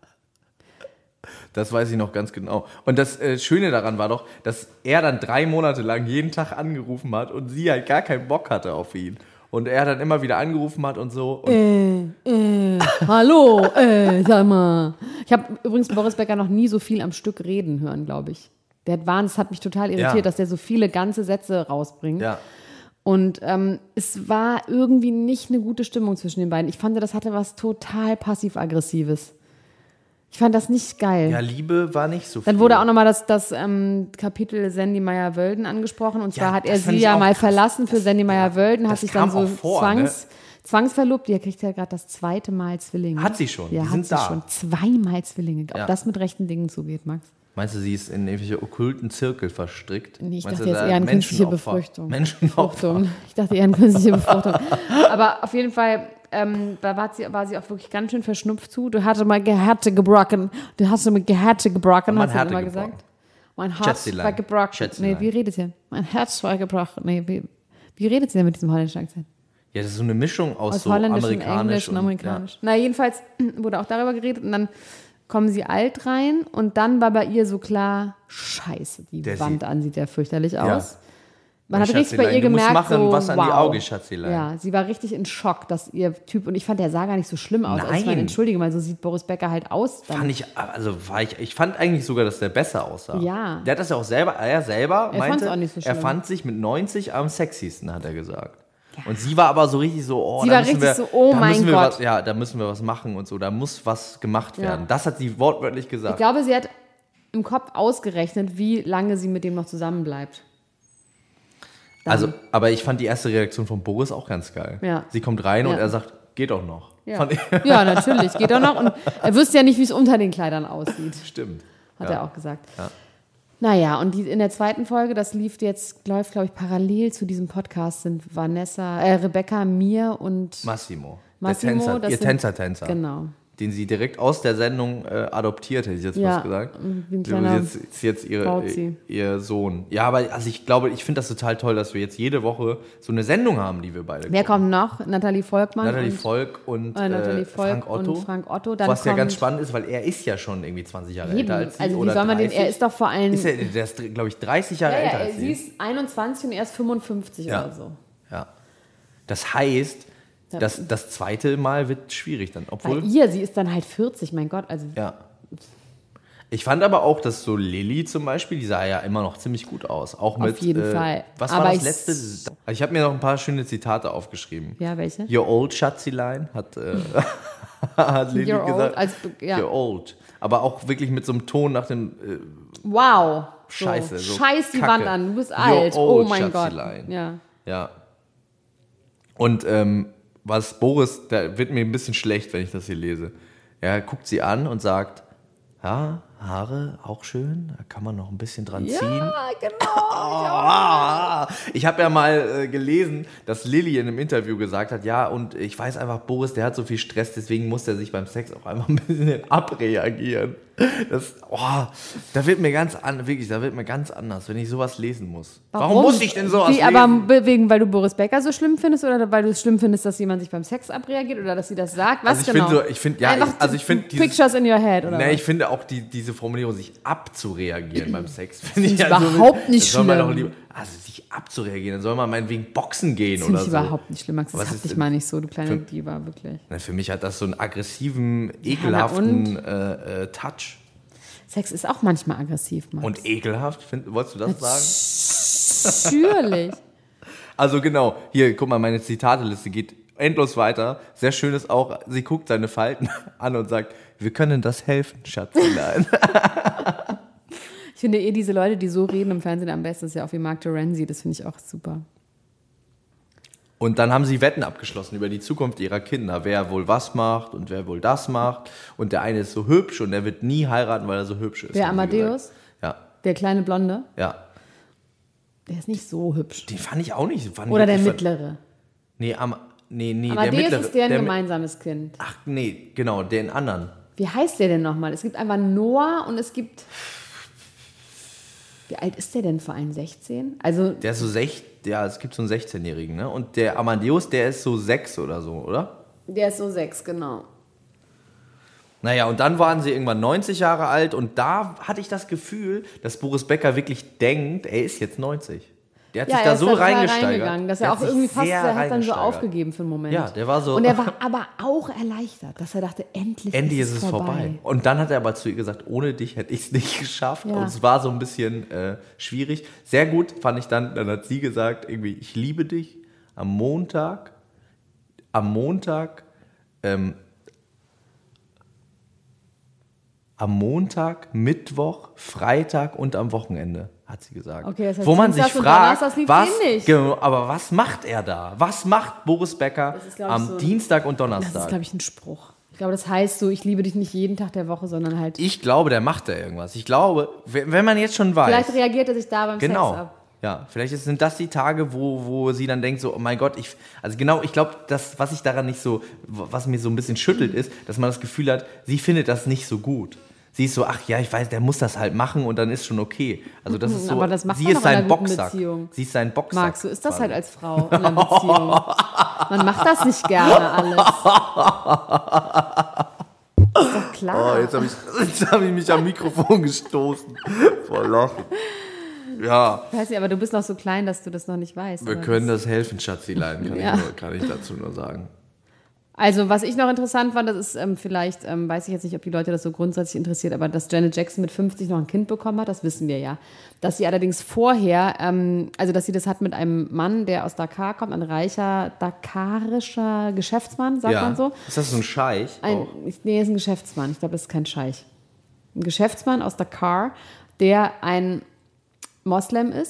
Das weiß ich noch ganz genau. Und das Schöne daran war doch, dass er dann 3 Monate lang jeden Tag angerufen hat und sie halt gar keinen Bock hatte auf ihn. Und er dann immer wieder angerufen hat und so. Und hallo, sag mal. Ich habe übrigens Boris Becker noch nie so viel am Stück reden hören, glaube ich. Das hat mich total irritiert, dass der so viele ganze Sätze rausbringt. Ja. Und es war irgendwie nicht eine gute Stimmung zwischen den beiden. Ich fand, das hatte was total passiv-aggressives. Ich fand das nicht geil. Ja, Liebe war nicht so viel. Dann wurde auch nochmal das Kapitel Sandy Meyer-Wölden angesprochen. Und zwar hat er sie ja mal verlassen für Sandy Meyer-Wölden, hat sich dann so zwangsverlobt. Die kriegt ja gerade das 2. Mal Zwillinge. Hat sie schon? Ja, die hat sind sie da. schon. 2-mal Zwillinge. Ob das mit rechten Dingen zugeht, Max? Meinst du, sie ist in irgendwelche okkulten Zirkel verstrickt? Nee, ich Meinst dachte jetzt eher an künstliche Befruchtung. Menschenopfer. Ich dachte eher an künstliche Befruchtung. Aber auf jeden Fall war sie auch wirklich ganz schön verschnupft zu. Du hast mir Gehärte gebrochen, hat sie immer gesagt. Mein Herz war gebrochen. Nee, wie redet sie? Mein Herz war gebrochen. Nee, wie redet sie denn mit diesem holländischen Akzent? Ja, das ist so eine Mischung aus so holländisch, amerikanisch und amerikanisch. Ja. Na, jedenfalls wurde auch darüber geredet und dann kommen sie alt rein und dann war bei ihr so klar, scheiße, die Wand sieht ja fürchterlich aus. Man hat richtig bei ihr gemerkt, du musst machen, so, was an die Augen, Schatzilein. Ja, sie war richtig in Schock, dass ihr Typ, und ich fand, der sah gar nicht so schlimm aus. Nein. Also ich meine, entschuldige mal, so sieht Boris Becker halt aus. Ich fand eigentlich sogar, dass der besser aussah. Ja. Der hat das ja auch selber, meinte, auch nicht so schlimm. Er fand sich mit 90 am sexiesten, hat er gesagt. Ja. Und sie war aber so richtig so, da müssen wir was machen und so, da muss was gemacht werden. Das hat sie wortwörtlich gesagt. Ich glaube, sie hat im Kopf ausgerechnet, wie lange sie mit dem noch zusammen bleibt. Also, aber ich fand die erste Reaktion von Boris auch ganz geil. Ja. Sie kommt rein und Ja. er sagt, geht doch noch. Ja. Ja, natürlich, geht doch noch. Und er wüsste ja nicht, wie es unter den Kleidern aussieht, Stimmt. hat Ja. er auch gesagt. Ja. Naja, und in der zweiten Folge, das läuft, glaube ich, parallel zu diesem Podcast, sind Rebecca, Mir und Massimo, Massimo, der das Tänzer, sind- Tänzer. Genau. Den sie direkt aus der Sendung adoptiert, hätte ich jetzt Ja, was gesagt. wie ein kleiner ist jetzt Bauzi. ihr Sohn. Ja, aber also ich finde das total toll, dass wir jetzt jede Woche so eine Sendung haben, die wir beide Wer gucken. kommt noch? Nathalie Volkmann. Natalie und, Volk und Nathalie Volk Frank Otto. und Frank Otto. Dann Was ja kommt, ganz spannend ist, weil er ist ja schon irgendwie 20 Jahre Eben. älter als sie. Also wie oder soll man 30. er ist doch vor allem... Der ist, glaube ich, 30 Jahre älter als sie ist 21 und er ist 55 Ja. oder so. Ja. Das heißt, das zweite Mal wird schwierig dann. Obwohl, Sie ist dann halt 40, mein Gott. Also ja. Ich fand aber auch, dass so Lilly zum Beispiel, die sah ja immer noch ziemlich gut aus. Auch mit, jeden Fall. Was Aber war das letzte? Ich habe mir noch ein paar schöne Zitate aufgeschrieben. Ja, welche? Your old Schatzilein hat, hat Lilly You're gesagt. old, ja. You're old. Aber auch wirklich mit so einem Ton nach dem Wow. Scheiße. So Scheiß die Kacke. Wand an, du bist You're alt. Oh old, mein Gott. Schatzilein. Ja. Ja. Und was Boris, da wird mir ein bisschen schlecht, wenn ich das hier lese. Er guckt sie an und sagt, ja, Haare auch schön, da kann man noch ein bisschen dran ziehen. Ja, genau. Ich habe ja mal gelesen, dass Lilly in einem Interview gesagt hat, ja, und ich weiß einfach, Boris, der hat so viel Stress, deswegen muss er sich beim Sex auch einfach ein bisschen abreagieren. Da wird mir ganz anders, wenn ich sowas lesen muss. Warum muss ich denn sowas lesen? Aber weil du Boris Becker so schlimm findest oder weil du es schlimm findest, dass jemand sich beim Sex abreagiert oder dass sie das sagt? Was Also genau? ich finde, Pictures in your head, oder? Ich finde auch diese Formulierung, sich abzureagieren beim Sex, finde ich überhaupt nicht soll man schlimm. doch lieber, also sich abzureagieren, dann soll man meinetwegen boxen gehen Das finde oder ich so. überhaupt nicht schlimm, Max. Das Was hab ist dich denn- mal nicht so, du kleine Diva, wirklich. Na, für mich hat das so einen aggressiven, ekelhaften Touch. Sex ist auch manchmal aggressiv, Max. Und ekelhaft, wolltest du das sagen? Natürlich. Also genau, hier, guck mal, meine Zitateliste geht endlos weiter. Sehr schön ist auch, sie guckt seine Falten an und sagt, wir können das helfen, Schatzelein. Ich finde diese Leute, die so reden im Fernsehen am besten, ist ja auch wie Mark Terenzi, das finde ich auch super. Und dann haben sie Wetten abgeschlossen über die Zukunft ihrer Kinder, wer wohl was macht und wer wohl das macht. Und der eine ist so hübsch und der wird nie heiraten, weil er so hübsch ist. Wer, haben sie Amadeus? gesagt. Ja, Der kleine Blonde, ja. der ist nicht so hübsch. Den fand ich auch nicht. Oder der mittlere. Nee, der Amadeus mittlere. ist deren der gemeinsames Kind. Ach nee, genau, den anderen. Wie heißt der denn nochmal? Es gibt einfach Noah und es gibt... Wie alt ist der denn vor allem? 16? Also, Der ist so es gibt so einen 16-Jährigen, ne? Und der Amadeus, der ist so 6 oder so, oder? der ist so 6, genau. Naja, und dann waren sie irgendwann 90 Jahre alt und da hatte ich das Gefühl, dass Boris Becker wirklich denkt, er ist jetzt 90. Der hat sich da so reingesteigert. Dass Der er hat auch sich irgendwie fast, sehr er hat dann so reingesteigert. aufgegeben für einen Moment. Ja, der war so. Und er war aber auch erleichtert, dass er dachte, endlich ist es vorbei. Und dann hat er aber zu ihr gesagt, ohne dich hätte ich es nicht geschafft. Ja. Und es war so ein bisschen schwierig. Sehr gut fand ich dann hat sie gesagt, irgendwie, ich liebe dich am Montag, Mittwoch, Freitag und am Wochenende, hat sie gesagt. Okay, das heißt, wo man sich Dienstags und fragt, Donnerstags liebt was, sie ihn nicht. genau, aber was macht er da? Was macht Boris Becker Das ist, glaub ich, am so ein- Dienstag und Das Donnerstag? ist, glaube ich, ein Spruch. Ich glaube, das heißt so, ich liebe dich nicht jeden Tag der Woche, sondern halt... Ich glaube, der macht da irgendwas. Ich glaube, wenn man jetzt schon weiß. Vielleicht reagiert er sich da beim genau. Sex ab. Ja, vielleicht sind das die Tage, wo sie dann denkt so, oh mein Gott, ich glaube, was ich daran nicht so, was mir so ein bisschen schüttelt ist, dass man das Gefühl hat, sie findet das nicht so gut. Sie ist so, ach ja, ich weiß, der muss das halt machen und dann ist schon okay. Also das ist so, Aber das macht sie man ist doch in sein einer guten Boxsack. Beziehung. Sie ist sein Boxsack. Marc, so ist das quasi. halt als Frau in einer Beziehung. Man macht das nicht gerne alles. Ist doch klar. Oh, jetzt hab ich mich am Mikrofon gestoßen. Vor Lachen. Ja, Ich weiß nicht, aber du bist noch so klein, dass du das noch nicht weißt. wir aber können das helfen, Schatzilein, Ja. kann ich dazu nur sagen. Also, was ich noch interessant fand, das ist vielleicht, weiß ich jetzt nicht, ob die Leute das so grundsätzlich interessiert, aber dass Janet Jackson mit 50 noch ein Kind bekommen hat, das wissen wir ja. Dass sie allerdings vorher, also dass sie das hat mit einem Mann, der aus Dakar kommt, ein reicher dakarischer Geschäftsmann, sagt man so. Ist das so ein Scheich? auch? Nee, ist ein Geschäftsmann. Ich glaube, das ist kein Scheich. Ein Geschäftsmann aus Dakar, der ein Moslem ist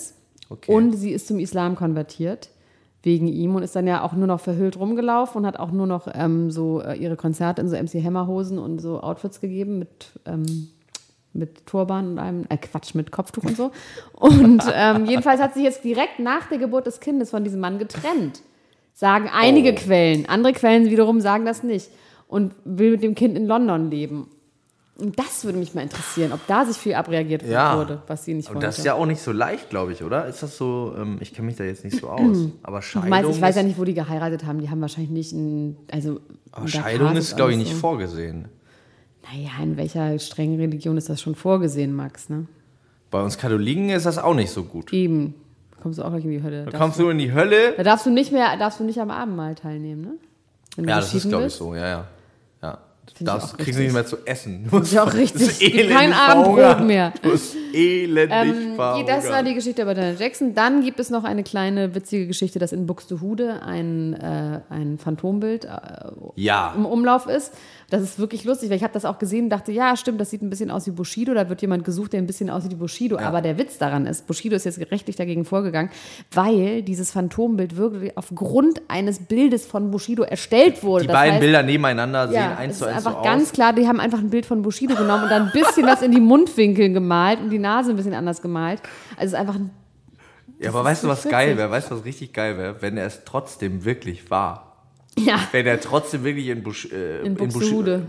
Okay. Und sie ist zum Islam konvertiert wegen ihm und ist dann ja auch nur noch verhüllt rumgelaufen und hat auch nur noch ihre Konzerte in so MC Hammer-Hosen und so Outfits gegeben mit Turban und mit Kopftuch und so. Und jedenfalls hat sie jetzt direkt nach der Geburt des Kindes von diesem Mann getrennt. Sagen einige Quellen. Andere Quellen wiederum sagen das nicht. Und will mit dem Kind in London leben. Und das würde mich mal interessieren, ob da sich viel abreagiert wurde, was sie nicht wollte. Und das ist ja auch nicht so leicht, glaube ich, oder? Ist das so, ich kenne mich da jetzt nicht so aus. Aber Scheidung ich weiß ja nicht, wo die geheiratet haben. Die haben wahrscheinlich nicht aber Scheidung ist, glaube ich, nicht vorgesehen. Naja, in welcher strengen Religion ist das schon vorgesehen, Max, ne? Bei uns Katholiken ist das auch nicht so gut. Eben. Kommst du auch gleich in die Hölle. Da kommst du in die Hölle. Da darfst du nicht am Abendmahl teilnehmen, ne? Wenn du Das ist, glaube ich, bist. so, ja. Das kriegst du nicht mehr zu essen. Das ist ja auch richtig. Kein Abendbrot mehr. Du bist elendig verhungert. Das war die Geschichte über Janet Jackson. Dann gibt es noch eine kleine witzige Geschichte, dass in Buxtehude ein Phantombild im Umlauf ist. Das ist wirklich lustig, weil ich habe das auch gesehen und dachte, ja, stimmt, das sieht ein bisschen aus wie Bushido. Da wird jemand gesucht, der ein bisschen aussieht wie Bushido. Ja. Aber der Witz daran ist, Bushido ist jetzt rechtlich dagegen vorgegangen, weil dieses Phantombild wirklich aufgrund eines Bildes von Bushido erstellt wurde. Die beiden Bilder nebeneinander sehen 1:1 so aus. Einfach ganz klar, die haben einfach ein Bild von Bushido genommen und dann ein bisschen was in die Mundwinkel gemalt und die Nase ein bisschen anders gemalt. Also es ist einfach aber weißt du, was geil wäre? Weißt du, was richtig geil wäre? Wenn er es trotzdem wirklich war. Ja. Wenn er trotzdem wirklich in Buxtehude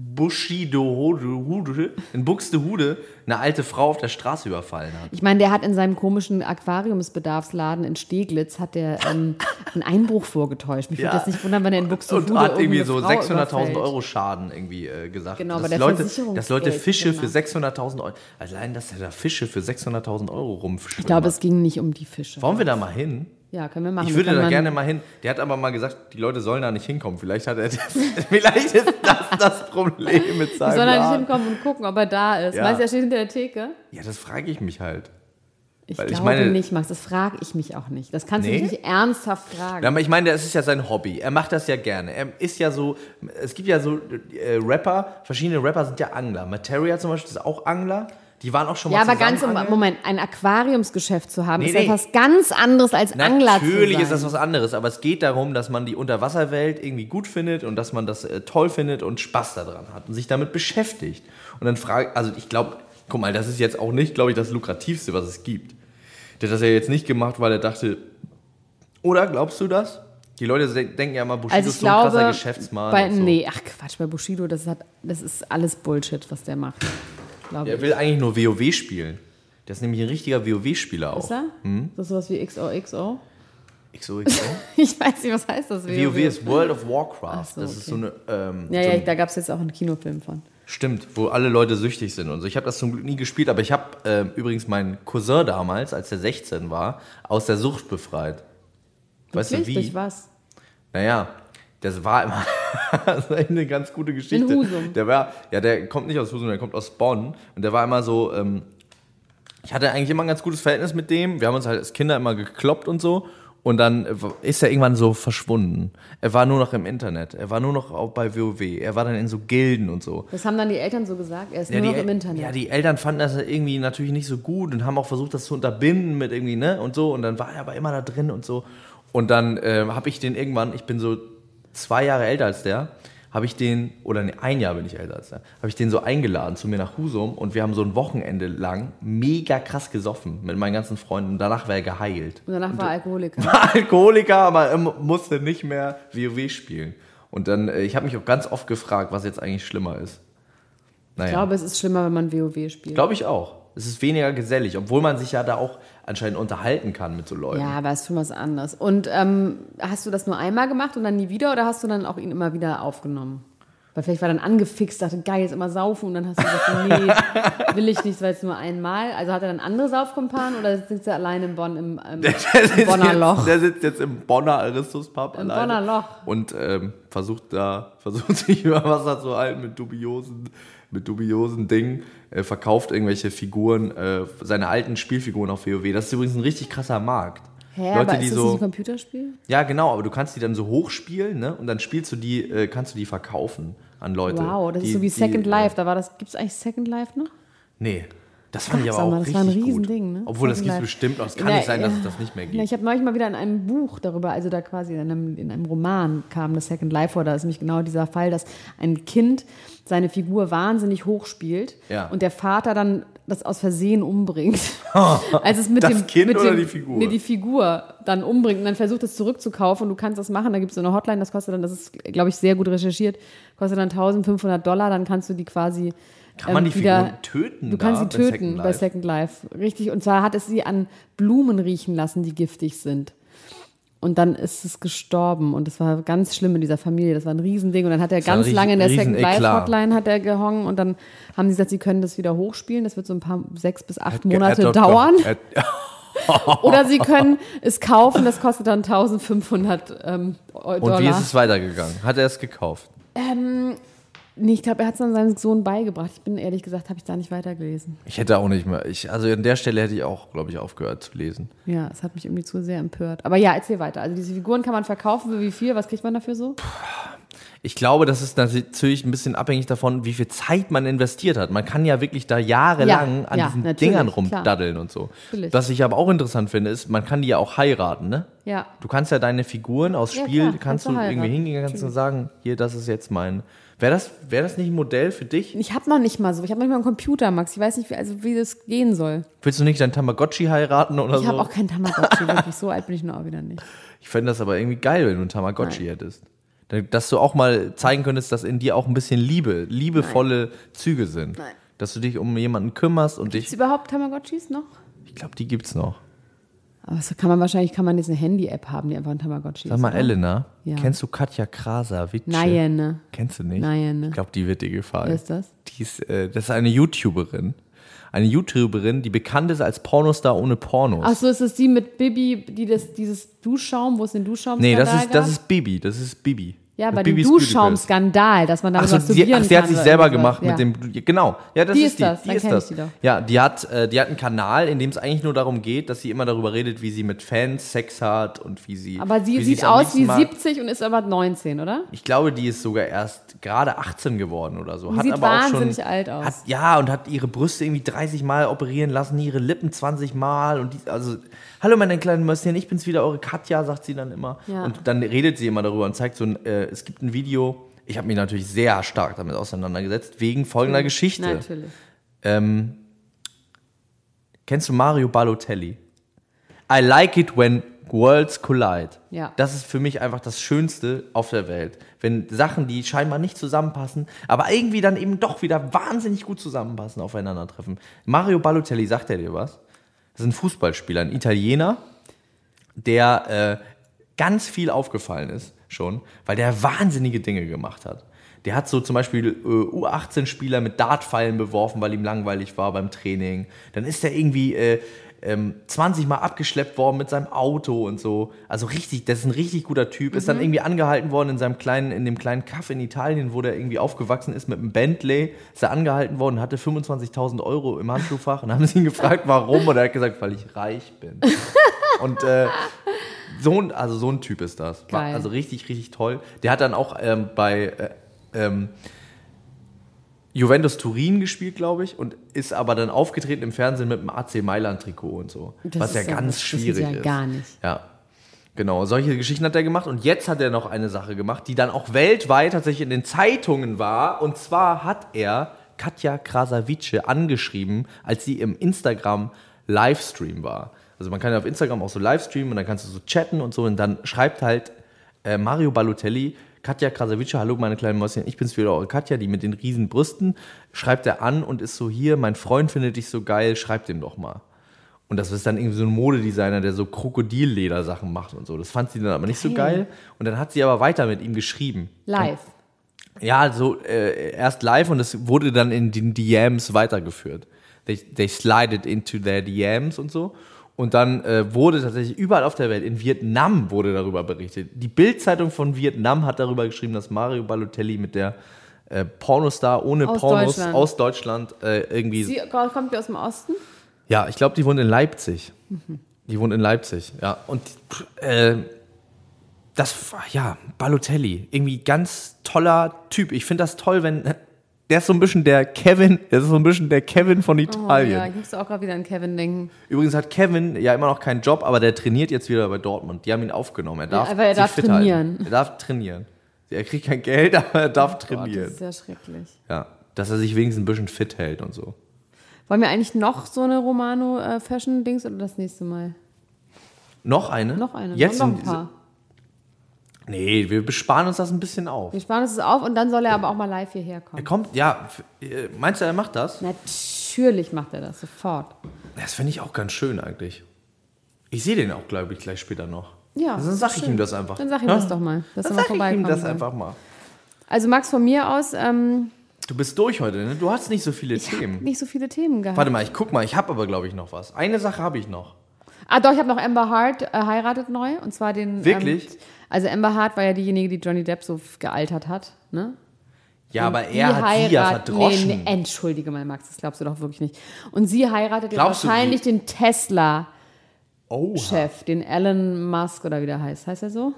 eine alte Frau auf der Straße überfallen hat. Ich meine, der hat in seinem komischen Aquariumsbedarfsladen in Steglitz einen Einbruch vorgetäuscht. Mich würde das nicht wundern, wenn er in Buxtehude und hat irgendwie so 600.000 € Schaden irgendwie gesagt. Genau, aber dass Leute Fische für 600.000 €, allein, dass er da Fische für 600.000 € rumschwimmt. Ich glaube, es ging nicht um die Fische. Wollen wir da mal hin? Ja, können wir machen. Ich würde da gerne mal hin. Der hat aber mal gesagt, die Leute sollen da nicht hinkommen. Vielleicht ist das Problem mit seinem Die sollen da Laden. nicht hinkommen und gucken, ob er da ist. Ja. Meinst du, er steht hinter der Theke? Ja, das frage ich mich halt. Ich glaube nicht, Max. Das frage ich mich auch nicht. Das kannst du nicht ernsthaft fragen. Ja, aber ich meine, das ist ja sein Hobby. Er macht das ja gerne. Er ist ja so, es gibt ja so Rapper, verschiedene Rapper sind ja Angler. Materia zum Beispiel ist auch Angler. Die waren auch schon mal zusammen. Aber Moment, ein Aquariumsgeschäft zu haben, ist etwas ganz anderes als Angler zu sein. Natürlich ist das was anderes, aber es geht darum, dass man die Unterwasserwelt irgendwie gut findet und dass man das toll findet und Spaß daran hat und sich damit beschäftigt. Und dann ich glaube, guck mal, das ist jetzt auch nicht, glaube ich, das Lukrativste, was es gibt. Der hat das ja jetzt nicht gemacht, weil er dachte, oder glaubst du das? Die Leute denken ja immer, Bushido ist so ein krasser Geschäftsmann. Nee, ach Quatsch, bei Bushido, das ist alles Bullshit, was der macht. Der will eigentlich nur WoW spielen. Der ist nämlich ein richtiger WoW-Spieler auch. Ist er? Das ist sowas wie XOXO? XOXO? Ich weiß nicht, was heißt das? WoW ist World of Warcraft. So, das ist so eine... da gab es jetzt auch einen Kinofilm von. Stimmt, wo alle Leute süchtig sind und so. Ich habe das zum Glück nie gespielt, aber ich habe übrigens meinen Cousin damals, als er 16 war, aus der Sucht befreit. Weißt du wie? Durch was? Naja, das war immer das ist eine ganz gute Geschichte. In Husum. Der kommt nicht aus Husum, der kommt aus Bonn. Und der war immer so, ich hatte eigentlich immer ein ganz gutes Verhältnis mit dem. Wir haben uns halt als Kinder immer gekloppt und so. Und dann ist er irgendwann so verschwunden. Er war nur noch im Internet. Er war nur noch auch bei WoW. Er war dann in so Gilden und so. Das haben dann die Eltern so gesagt? Er ist nur noch im Internet? Ja, die Eltern fanden das irgendwie natürlich nicht so gut und haben auch versucht, das zu unterbinden mit irgendwie, ne? Und so. Und dann war er aber immer da drin und so. Und dann habe ich den irgendwann, ich bin so 2 Jahre älter als der, ein Jahr bin ich älter als der, habe ich den so eingeladen zu mir nach Husum und wir haben so ein Wochenende lang mega krass gesoffen mit meinen ganzen Freunden und danach war er geheilt. Und danach war er Alkoholiker. War Alkoholiker, aber er musste nicht mehr WoW spielen. Und dann, ich habe mich auch ganz oft gefragt, was jetzt eigentlich schlimmer ist. Naja. Ich glaube, es ist schlimmer, wenn man WoW spielt. Glaube ich auch. Es ist weniger gesellig, obwohl man sich ja da auch anscheinend unterhalten kann mit so Leuten. Ja, aber es ist schon was anderes. Und hast du das nur einmal gemacht und dann nie wieder oder hast du dann auch ihn immer wieder aufgenommen? Weil vielleicht war dann angefixt, dachte, geil, jetzt immer saufen und dann hast du gesagt, nee, will ich nicht, weil es nur einmal. Also hat er dann andere Saufkumpanen oder sitzt er allein in Bonn im Bonner Loch? Der sitzt jetzt im Bonner Aristus-Pub alleine. Im Bonner Loch. Und versucht sich über Wasser zu halten mit dubiosen Dingen, verkauft irgendwelche Figuren, seine alten Spielfiguren auf WoW. Das ist übrigens ein richtig krasser Markt. Hä, Leute, aber die ist das nicht ein Computerspiel? Ja, genau, aber du kannst die dann so hochspielen, ne? Und dann kannst du die verkaufen an Leute. Wow, das ist so wie Second Life. Gibt es eigentlich Second Life noch? Nee. Das fand ich aber Sag mal, auch das richtig war ein gut. Riesending, ne? Obwohl, das gibt es Second bestimmt noch. Es kann Ja, nicht sein, dass ja. es das nicht mehr Ja, gibt. ich habe neulich mal wieder in einem Buch darüber, also da quasi in einem Roman kam das Second Life vor. Da ist nämlich genau dieser Fall, dass ein Kind seine Figur wahnsinnig hoch spielt und der Vater dann das aus Versehen umbringt. Also es mit Das dem Kind mit oder dem, die Figur? Nee, die Figur dann umbringt und dann versucht es zurückzukaufen und du kannst das machen. Da gibt es so eine Hotline, das kostet dann, das ist, glaube ich, sehr gut recherchiert, kostet dann $1.500, dann kannst du die quasi Kann man die wieder, Figuren töten? Du kannst da sie bei töten Second bei Life? Second Life. Richtig. Und zwar hat es sie an Blumen riechen lassen, die giftig sind. Und dann ist es gestorben. Und das war ganz schlimm in dieser Familie. Das war ein Riesending. Und dann hat er war ein ganz lange in der Second Life Eklat. Hotline hat er gehongen. Und dann haben sie gesagt, sie können das wieder hochspielen. Das wird so ein paar 6 bis 8 Er hat Monate doch dauern. Oder Oder sie können es kaufen. Das kostet dann $1.500 Und Dollar. wie ist es weitergegangen? Hat er es gekauft? Nee, ich glaube, er hat es dann seinem Sohn beigebracht. Ich bin ehrlich gesagt, habe ich da nicht weitergelesen. Ich hätte auch nicht mehr. Also an der Stelle hätte ich auch, glaube ich, aufgehört zu lesen. Ja, es hat mich irgendwie zu sehr empört. Aber ja, erzähl weiter. Also diese Figuren kann man verkaufen. Für wie viel? Was kriegt man dafür so? Ich glaube, das ist natürlich ein bisschen abhängig davon, wie viel Zeit man investiert hat. Man kann ja wirklich da jahrelang an diesen natürlich, Dingern klar. rumdaddeln und so. Natürlich. Was ich aber auch interessant finde, ist, man kann die ja auch heiraten, ne? Ja. Du kannst ja deine Figuren aus Ja, Spiel, klar, kannst kannst du du irgendwie heiraten. hingehen, kannst du sagen, hier, das ist jetzt mein. Wäre das nicht ein Modell für dich? Ich habe noch nicht mal so. Ich habe noch nicht mal einen Computer, Max. Ich weiß nicht, wie das gehen soll. Willst du nicht dein Tamagotchi heiraten oder Ich so? habe auch keinen Tamagotchi, wirklich. So alt bin ich nur auch wieder nicht. Ich fände das aber irgendwie geil, wenn du ein Tamagotchi hättest. Dass du auch mal zeigen könntest, dass in dir auch ein bisschen liebevolle Züge sind. Nein. Dass du dich um jemanden kümmerst und Gibt es dich. überhaupt Tamagotchis noch? Ich glaube, die gibt's noch. Aber so kann man jetzt eine Handy-App haben, die einfach ein Tamagotchi Sag ist. mal, oder? Elena, Ja. kennst du Katja Krasavice? Nein, ne? Kennst du nicht? Nein. Ich glaube, die wird dir gefallen. Wer ist das? Das ist eine YouTuberin. Eine YouTuberin, die bekannt ist als Pornostar ohne Pornos. Ach so, ist das die mit Bibi, dieses Duschschaum, wo es den Duschschaum Nee, gab? das ist Bibi. Das ist Bibi. Ja, Mit bei dem Bibis Beauty Duschschaum-Skandal, dass man damit Achso, masturbieren kann. sie hat sich oder selber irgendwas. gemacht Ja. mit dem. Genau, ja, das Die ist ist die. das, Die dann ist kenn das. ich die doch. Ja, die hat einen Kanal, in dem es eigentlich nur darum geht, dass sie immer darüber redet, wie sie mit Fans Sex hat und wie sie. Aber sie wie sieht es am aus wie liebsten mag. 70 und ist aber 19, oder? Ich glaube, die ist sogar erst gerade 18 geworden oder so. Die sieht aber auch wahnsinnig schon, alt aus. Und hat ihre Brüste irgendwie 30 Mal operieren lassen, ihre Lippen 20 Mal. Und also, hallo meine kleinen Mäuschen, ich bin's wieder, eure Katja, sagt sie dann immer. Ja. Und dann redet sie immer darüber und zeigt es gibt ein Video. Ich habe mich natürlich sehr stark damit auseinandergesetzt, wegen folgender Geschichte. Natürlich. Kennst du Mario Balotelli? I like it when worlds collide. Ja. Das ist für mich einfach das Schönste auf der Welt. Wenn Sachen, die scheinbar nicht zusammenpassen, aber irgendwie dann eben doch wieder wahnsinnig gut zusammenpassen, aufeinandertreffen. Mario Balotelli, sagt er dir was? Das ist ein Fußballspieler, ein Italiener, der ganz viel aufgefallen ist schon, weil der wahnsinnige Dinge gemacht hat. Der hat so zum Beispiel U18-Spieler mit Dartpfeilen beworfen, weil ihm langweilig war beim Training. Dann ist er irgendwie 20 Mal abgeschleppt worden mit seinem Auto und so. Also richtig, das ist ein richtig guter Typ. Ist dann irgendwie angehalten worden in dem kleinen Kaff in Italien, wo der irgendwie aufgewachsen ist mit einem Bentley. Ist er angehalten worden und hatte 25.000 € im Handschuhfach. Und haben sie ihn gefragt, warum. Und er hat gesagt, weil ich reich bin. Und so ein Typ ist das. Geil. Also richtig, richtig toll. Der hat dann auch bei Juventus Turin gespielt, glaube ich, und ist aber dann aufgetreten im Fernsehen mit einem AC Mailand-Trikot und so. Was ja ganz schwierig ist. Ja, gar nicht. Ja, genau. Solche Geschichten hat er gemacht. Und jetzt hat er noch eine Sache gemacht, die dann auch weltweit tatsächlich in den Zeitungen war. Und zwar hat er Katja Krasavice angeschrieben, als sie im Instagram-Livestream war. Also man kann ja auf Instagram auch so Livestreamen und dann kannst du so chatten und so. Und dann schreibt halt Mario Balotelli, Katja Krasavice, hallo meine kleinen Mäuschen, ich bin's wieder, eure Katja, die mit den riesen Brüsten, schreibt er an und ist so, hier, mein Freund findet dich so geil, schreib dem doch mal. Und das ist dann irgendwie so ein Modedesigner, der so Krokodilleder-Sachen macht und so. Das fand sie dann aber nicht so geil. Und dann hat sie aber weiter mit ihm geschrieben. Live. Ja, so erst live und es wurde dann in den DMs weitergeführt. They slided into their DMs und so. Und dann wurde tatsächlich überall auf der Welt, in Vietnam wurde darüber berichtet. Die Bild-Zeitung von Vietnam hat darüber geschrieben, dass Mario Balotelli mit der Pornostar ohne Aus Pornos Deutschland. aus Deutschland irgendwie... Sie kommt die aus dem Osten? Ja, ich glaube, die wohnt in Leipzig. Die wohnt in Leipzig, ja. Und Balotelli, irgendwie ganz toller Typ. Ich finde das toll, wenn der ist so ein bisschen der Kevin von Oh, Italien. ja, ich musste auch gerade wieder an Kevin denken. Übrigens hat Kevin ja immer noch keinen Job, aber der trainiert jetzt wieder bei Dortmund. Die haben ihn aufgenommen. Er darf, aber er sich darf fit trainieren. halten. Er darf trainieren. Er kriegt kein Geld, aber er darf Gott, trainieren. das ist ja schrecklich. Ja, dass er sich wenigstens ein bisschen fit hält und so. Wollen wir eigentlich noch so eine Romano-Fashion-Dings oder das nächste Mal? Noch eine? Noch eine, Jetzt noch ein in paar. Nee, wir besparen uns das ein bisschen auf. Wir sparen uns das auf und dann soll er aber auch mal live hierher Er kommen. kommt, ja, meinst du, er macht das? Natürlich macht er das, sofort. Das finde ich auch ganz schön eigentlich. Ich sehe den auch, glaube ich, gleich später noch. Ja, Also dann sag ich schön. ihm das einfach. Dann sag ihm Ja? das doch mal, dass Dann er mal sag ich ihm vorbeikommen das soll. einfach mal. Also Max, von mir aus, Du bist durch heute, ne? Du hast nicht so viele Themen. nicht so viele Themen gehabt. Warte mal, ich guck mal, ich habe aber, glaube ich, noch was. Eine Sache habe ich noch. Ah, doch, ich habe noch Amber Heard heiratet neu. Und zwar den. Wirklich? Also Amber Heard war ja diejenige, die Johnny Depp so gealtert hat, ne? Ja, aber Die er hat sie ja verdroschen. Nee, entschuldige mal, Max, das glaubst du doch wirklich nicht. Und sie heiratet jetzt Glaubst du, wahrscheinlich den Tesla-Chef, Oha. den Elon Musk oder wie der heißt. Heißt er so?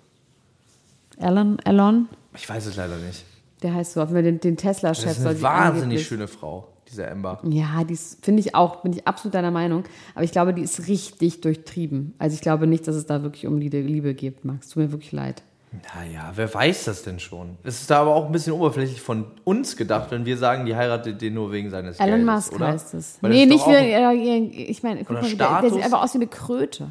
Elon? Ich weiß es leider nicht. Der heißt so, auf jeden Fall den Tesla-Chef Das ist soll eine sie wahnsinnig angeblich- schöne Frau, diese Amber. Ja, die finde ich auch, bin ich absolut deiner Meinung. Aber ich glaube, die ist richtig durchtrieben. Also ich glaube nicht, dass es da wirklich um Liebe geht, Max. Tut mir wirklich leid. Naja, wer weiß das denn schon? Es ist da aber auch ein bisschen oberflächlich von uns gedacht, wenn wir sagen, die heiratet den nur wegen seines Elon Geldes, Musk oder? heißt es. Weil Nee, das ist nicht doch wie, auch- ich meine, guck Oder mal, der Status? sieht einfach aus wie eine Kröte.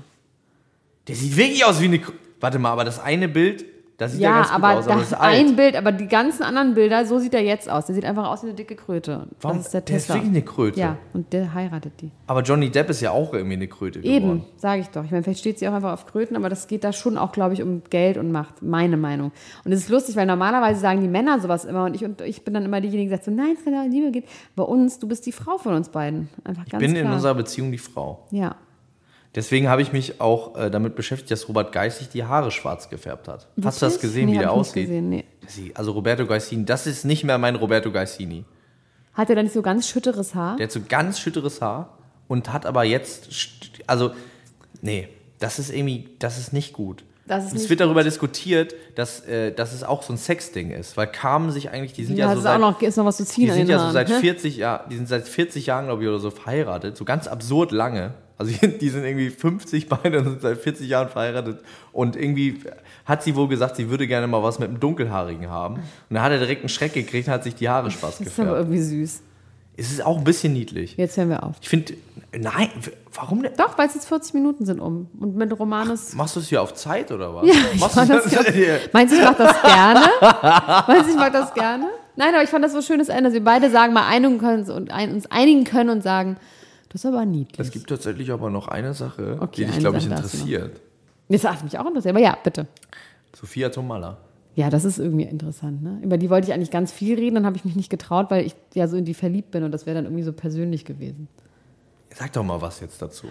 Der sieht wirklich aus wie eine... Warte mal, aber das eine Bild, das sieht ja Ja, ganz gut aber aus, aber das das ist alt. ein Bild, aber die ganzen anderen Bilder, so sieht er jetzt aus. Der sieht einfach aus wie eine dicke Kröte. Warum? Das ist der Der ist Tesla. wirklich eine Kröte. Ja, und der heiratet die. Aber Johnny Depp ist ja auch irgendwie eine Kröte geworden. Eben, sage ich doch. Ich meine, vielleicht steht sie auch einfach auf Kröten, aber das geht da schon auch, glaube ich, um Geld und Macht. Meine Meinung. Und es ist lustig, weil normalerweise sagen die Männer sowas immer und ich bin dann immer diejenige, die sagt so, nein, es kann ja um Liebe gehen. Bei uns, du bist die Frau von uns beiden. Einfach ganz Ich bin klar. in unserer Beziehung die Frau. Ja. Deswegen habe ich mich auch damit beschäftigt, dass Robert Geisig die Haare schwarz gefärbt hat. Hast du das Wirklich? gesehen, Nee, wie der hab ich nicht aussieht? gesehen, nee. Also Roberto Gaisini, das ist nicht mehr mein Roberto Gaisini. Hat er da nicht so ganz schütteres Haar? Der hat so ganz schütteres Haar und hat aber jetzt, also, nee, das ist nicht gut. Das ist Es nicht wird darüber diskutiert, dass es auch so ein Sexding ist, weil Carmen sich eigentlich, die sind Ja, ja das so ist auch seit, noch, ist noch was zu ziehen die an sind den ja so Haaren, seit ne? 40 Jahren, die sind seit 40 Jahren, glaube ich, oder so verheiratet, so ganz absurd lange. Also die sind irgendwie 50 beide und sind seit 40 Jahren verheiratet und irgendwie hat sie wohl gesagt, sie würde gerne mal was mit einem Dunkelhaarigen haben. Und dann hat er direkt einen Schreck gekriegt und hat sich die Haare schwarz Das ist aber gefärbt. irgendwie süß. Es ist auch ein bisschen niedlich. Jetzt hören wir auf. Ich finde, nein, warum denn? Doch, weil es jetzt 40 Minuten sind um. Und mit Romanes. Machst du es hier auf Zeit oder was? Ja, ich Machst fand du das Meinst du, ich mach das gerne? Meinst du, ich mach das gerne? Nein, aber ich fand das so schönes Ende, dass wir beide sagen, mal einigen können und uns einigen können und sagen, das ist aber niedlich. Es gibt tatsächlich aber noch eine Sache, Okay, die dich, eine glaube ich, Sache darfst du noch. interessiert. Das hat mich auch interessiert, aber ja, bitte. Sophia Tomalla. Ja, das ist irgendwie interessant, ne? Über die wollte ich eigentlich ganz viel reden, dann habe ich mich nicht getraut, weil ich ja so in die verliebt bin und das wäre dann irgendwie so persönlich gewesen. Sag doch mal was jetzt dazu.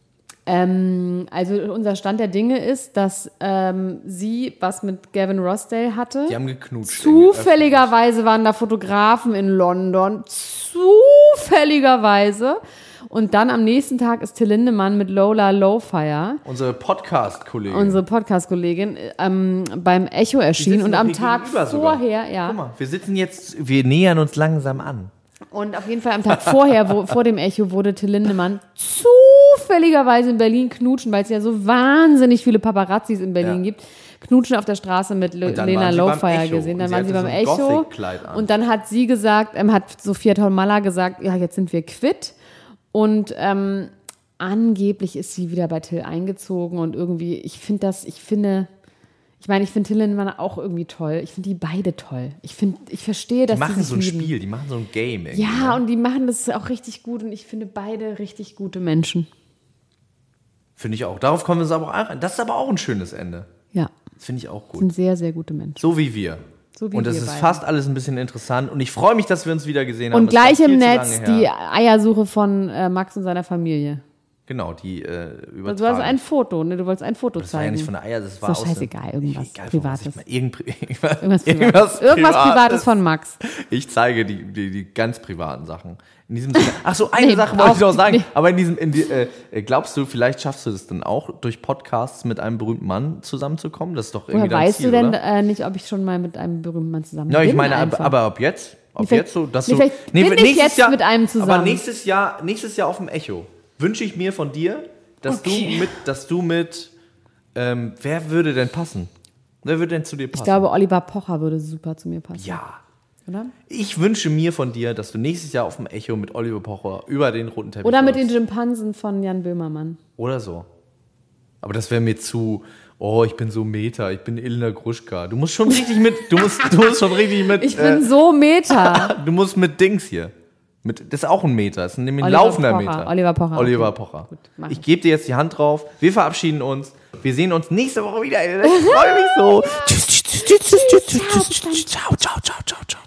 Also unser Stand der Dinge ist, dass sie was mit Gavin Rossdale hatte. Die haben geknutscht. Zufälligerweise waren da Fotografen in London. Zufälligerweise. Und dann am nächsten Tag ist Till Lindemann mit Lola Lowfire, Unsere Podcast-Kollegin. unsere Podcast-Kollegin, beim Echo erschienen. sitzen Und doch am hier Tag gegenüber sogar. vorher, ja. Guck mal, wir nähern uns langsam an. Und auf jeden Fall am Tag vorher, vor dem Echo, wurde Till Lindemann zufälligerweise in Berlin knutschen, weil es ja so wahnsinnig viele Paparazzis in Berlin Ja. gibt. Knutschen auf der Straße mit Und dann Lena waren sie beim Lowfire Echo. gesehen. Und Dann sie waren sie hatte beim so ein Echo. Gothic-Kleid an. Und dann hat sie gesagt, hat Sophia Tomalla gesagt, ja, jetzt sind wir quitt. Und angeblich ist sie wieder bei Till eingezogen und irgendwie, ich finde Till Lindemann auch irgendwie toll. Ich finde die beide toll. Ich verstehe, dass Die machen sich so ein lieben. Spiel, die machen so ein Game. irgendwie, Ja, ne? und die machen das auch richtig gut und ich finde beide richtig gute Menschen. Finde ich auch. Darauf kommen wir uns aber auch ein. Das ist aber auch ein schönes Ende. Ja, Das finde ich auch gut. sind sehr, sehr gute Menschen. So wie wir. So wie und das wir ist beide. fast alles ein bisschen interessant. Und ich freue mich, dass wir uns wieder gesehen haben. Und Es war gleich im viel zu Netz lange die her. Eiersuche von Max und seiner Familie. Genau, die übertragen. Du hast ein Foto, ne? Du wolltest ein Foto Das war ja zeigen. nicht von der Eier, das Ist war doch aus scheißegal, irgendwas Egal, Privates. was ich meine. Irgendwas Privates von Max. Ich zeige die ganz privaten Sachen. In diesem Sinne, ach so, eine Nee, Sache wollte ich noch auch sagen. nicht. Aber glaubst du, vielleicht schaffst du es dann auch, durch Podcasts mit einem berühmten Mann zusammenzukommen? Das ist doch irgendwie Woher dein weißt Ziel, du denn oder? Nicht, ob ich schon mal mit einem berühmten Mann zusammen Ja, bin? ich meine, einfach. aber ab jetzt? Ob jetzt so, dass vielleicht bin ich jetzt mit einem zusammen. Aber nächstes Jahr auf dem Echo wünsche ich mir von dir, dass du mit, wer würde denn passen? Wer würde denn zu dir passen? Ich glaube, Oliver Pocher würde super zu mir passen. Ja. Oder? Ich wünsche mir von dir, dass du nächstes Jahr auf dem Echo mit Oliver Pocher über den roten Teppich Oder mit den läufst. Schimpansen von Jan Böhmermann. Oder so. Aber das wäre mir zu, ich bin so Meta, ich bin Elena Gruschka. Du musst schon richtig mit, du musst schon richtig mit. Ich bin so Meta. Du musst mit Dings hier. Das ist auch ein Meter, das ist nämlich ein Oliver laufender Pocher. Meter. Oliver Pocher. Gut, mach ich gebe dir jetzt die Hand drauf. Wir verabschieden uns. Wir sehen uns nächste Woche wieder. Ich freue mich so. Tschüss. Ciao.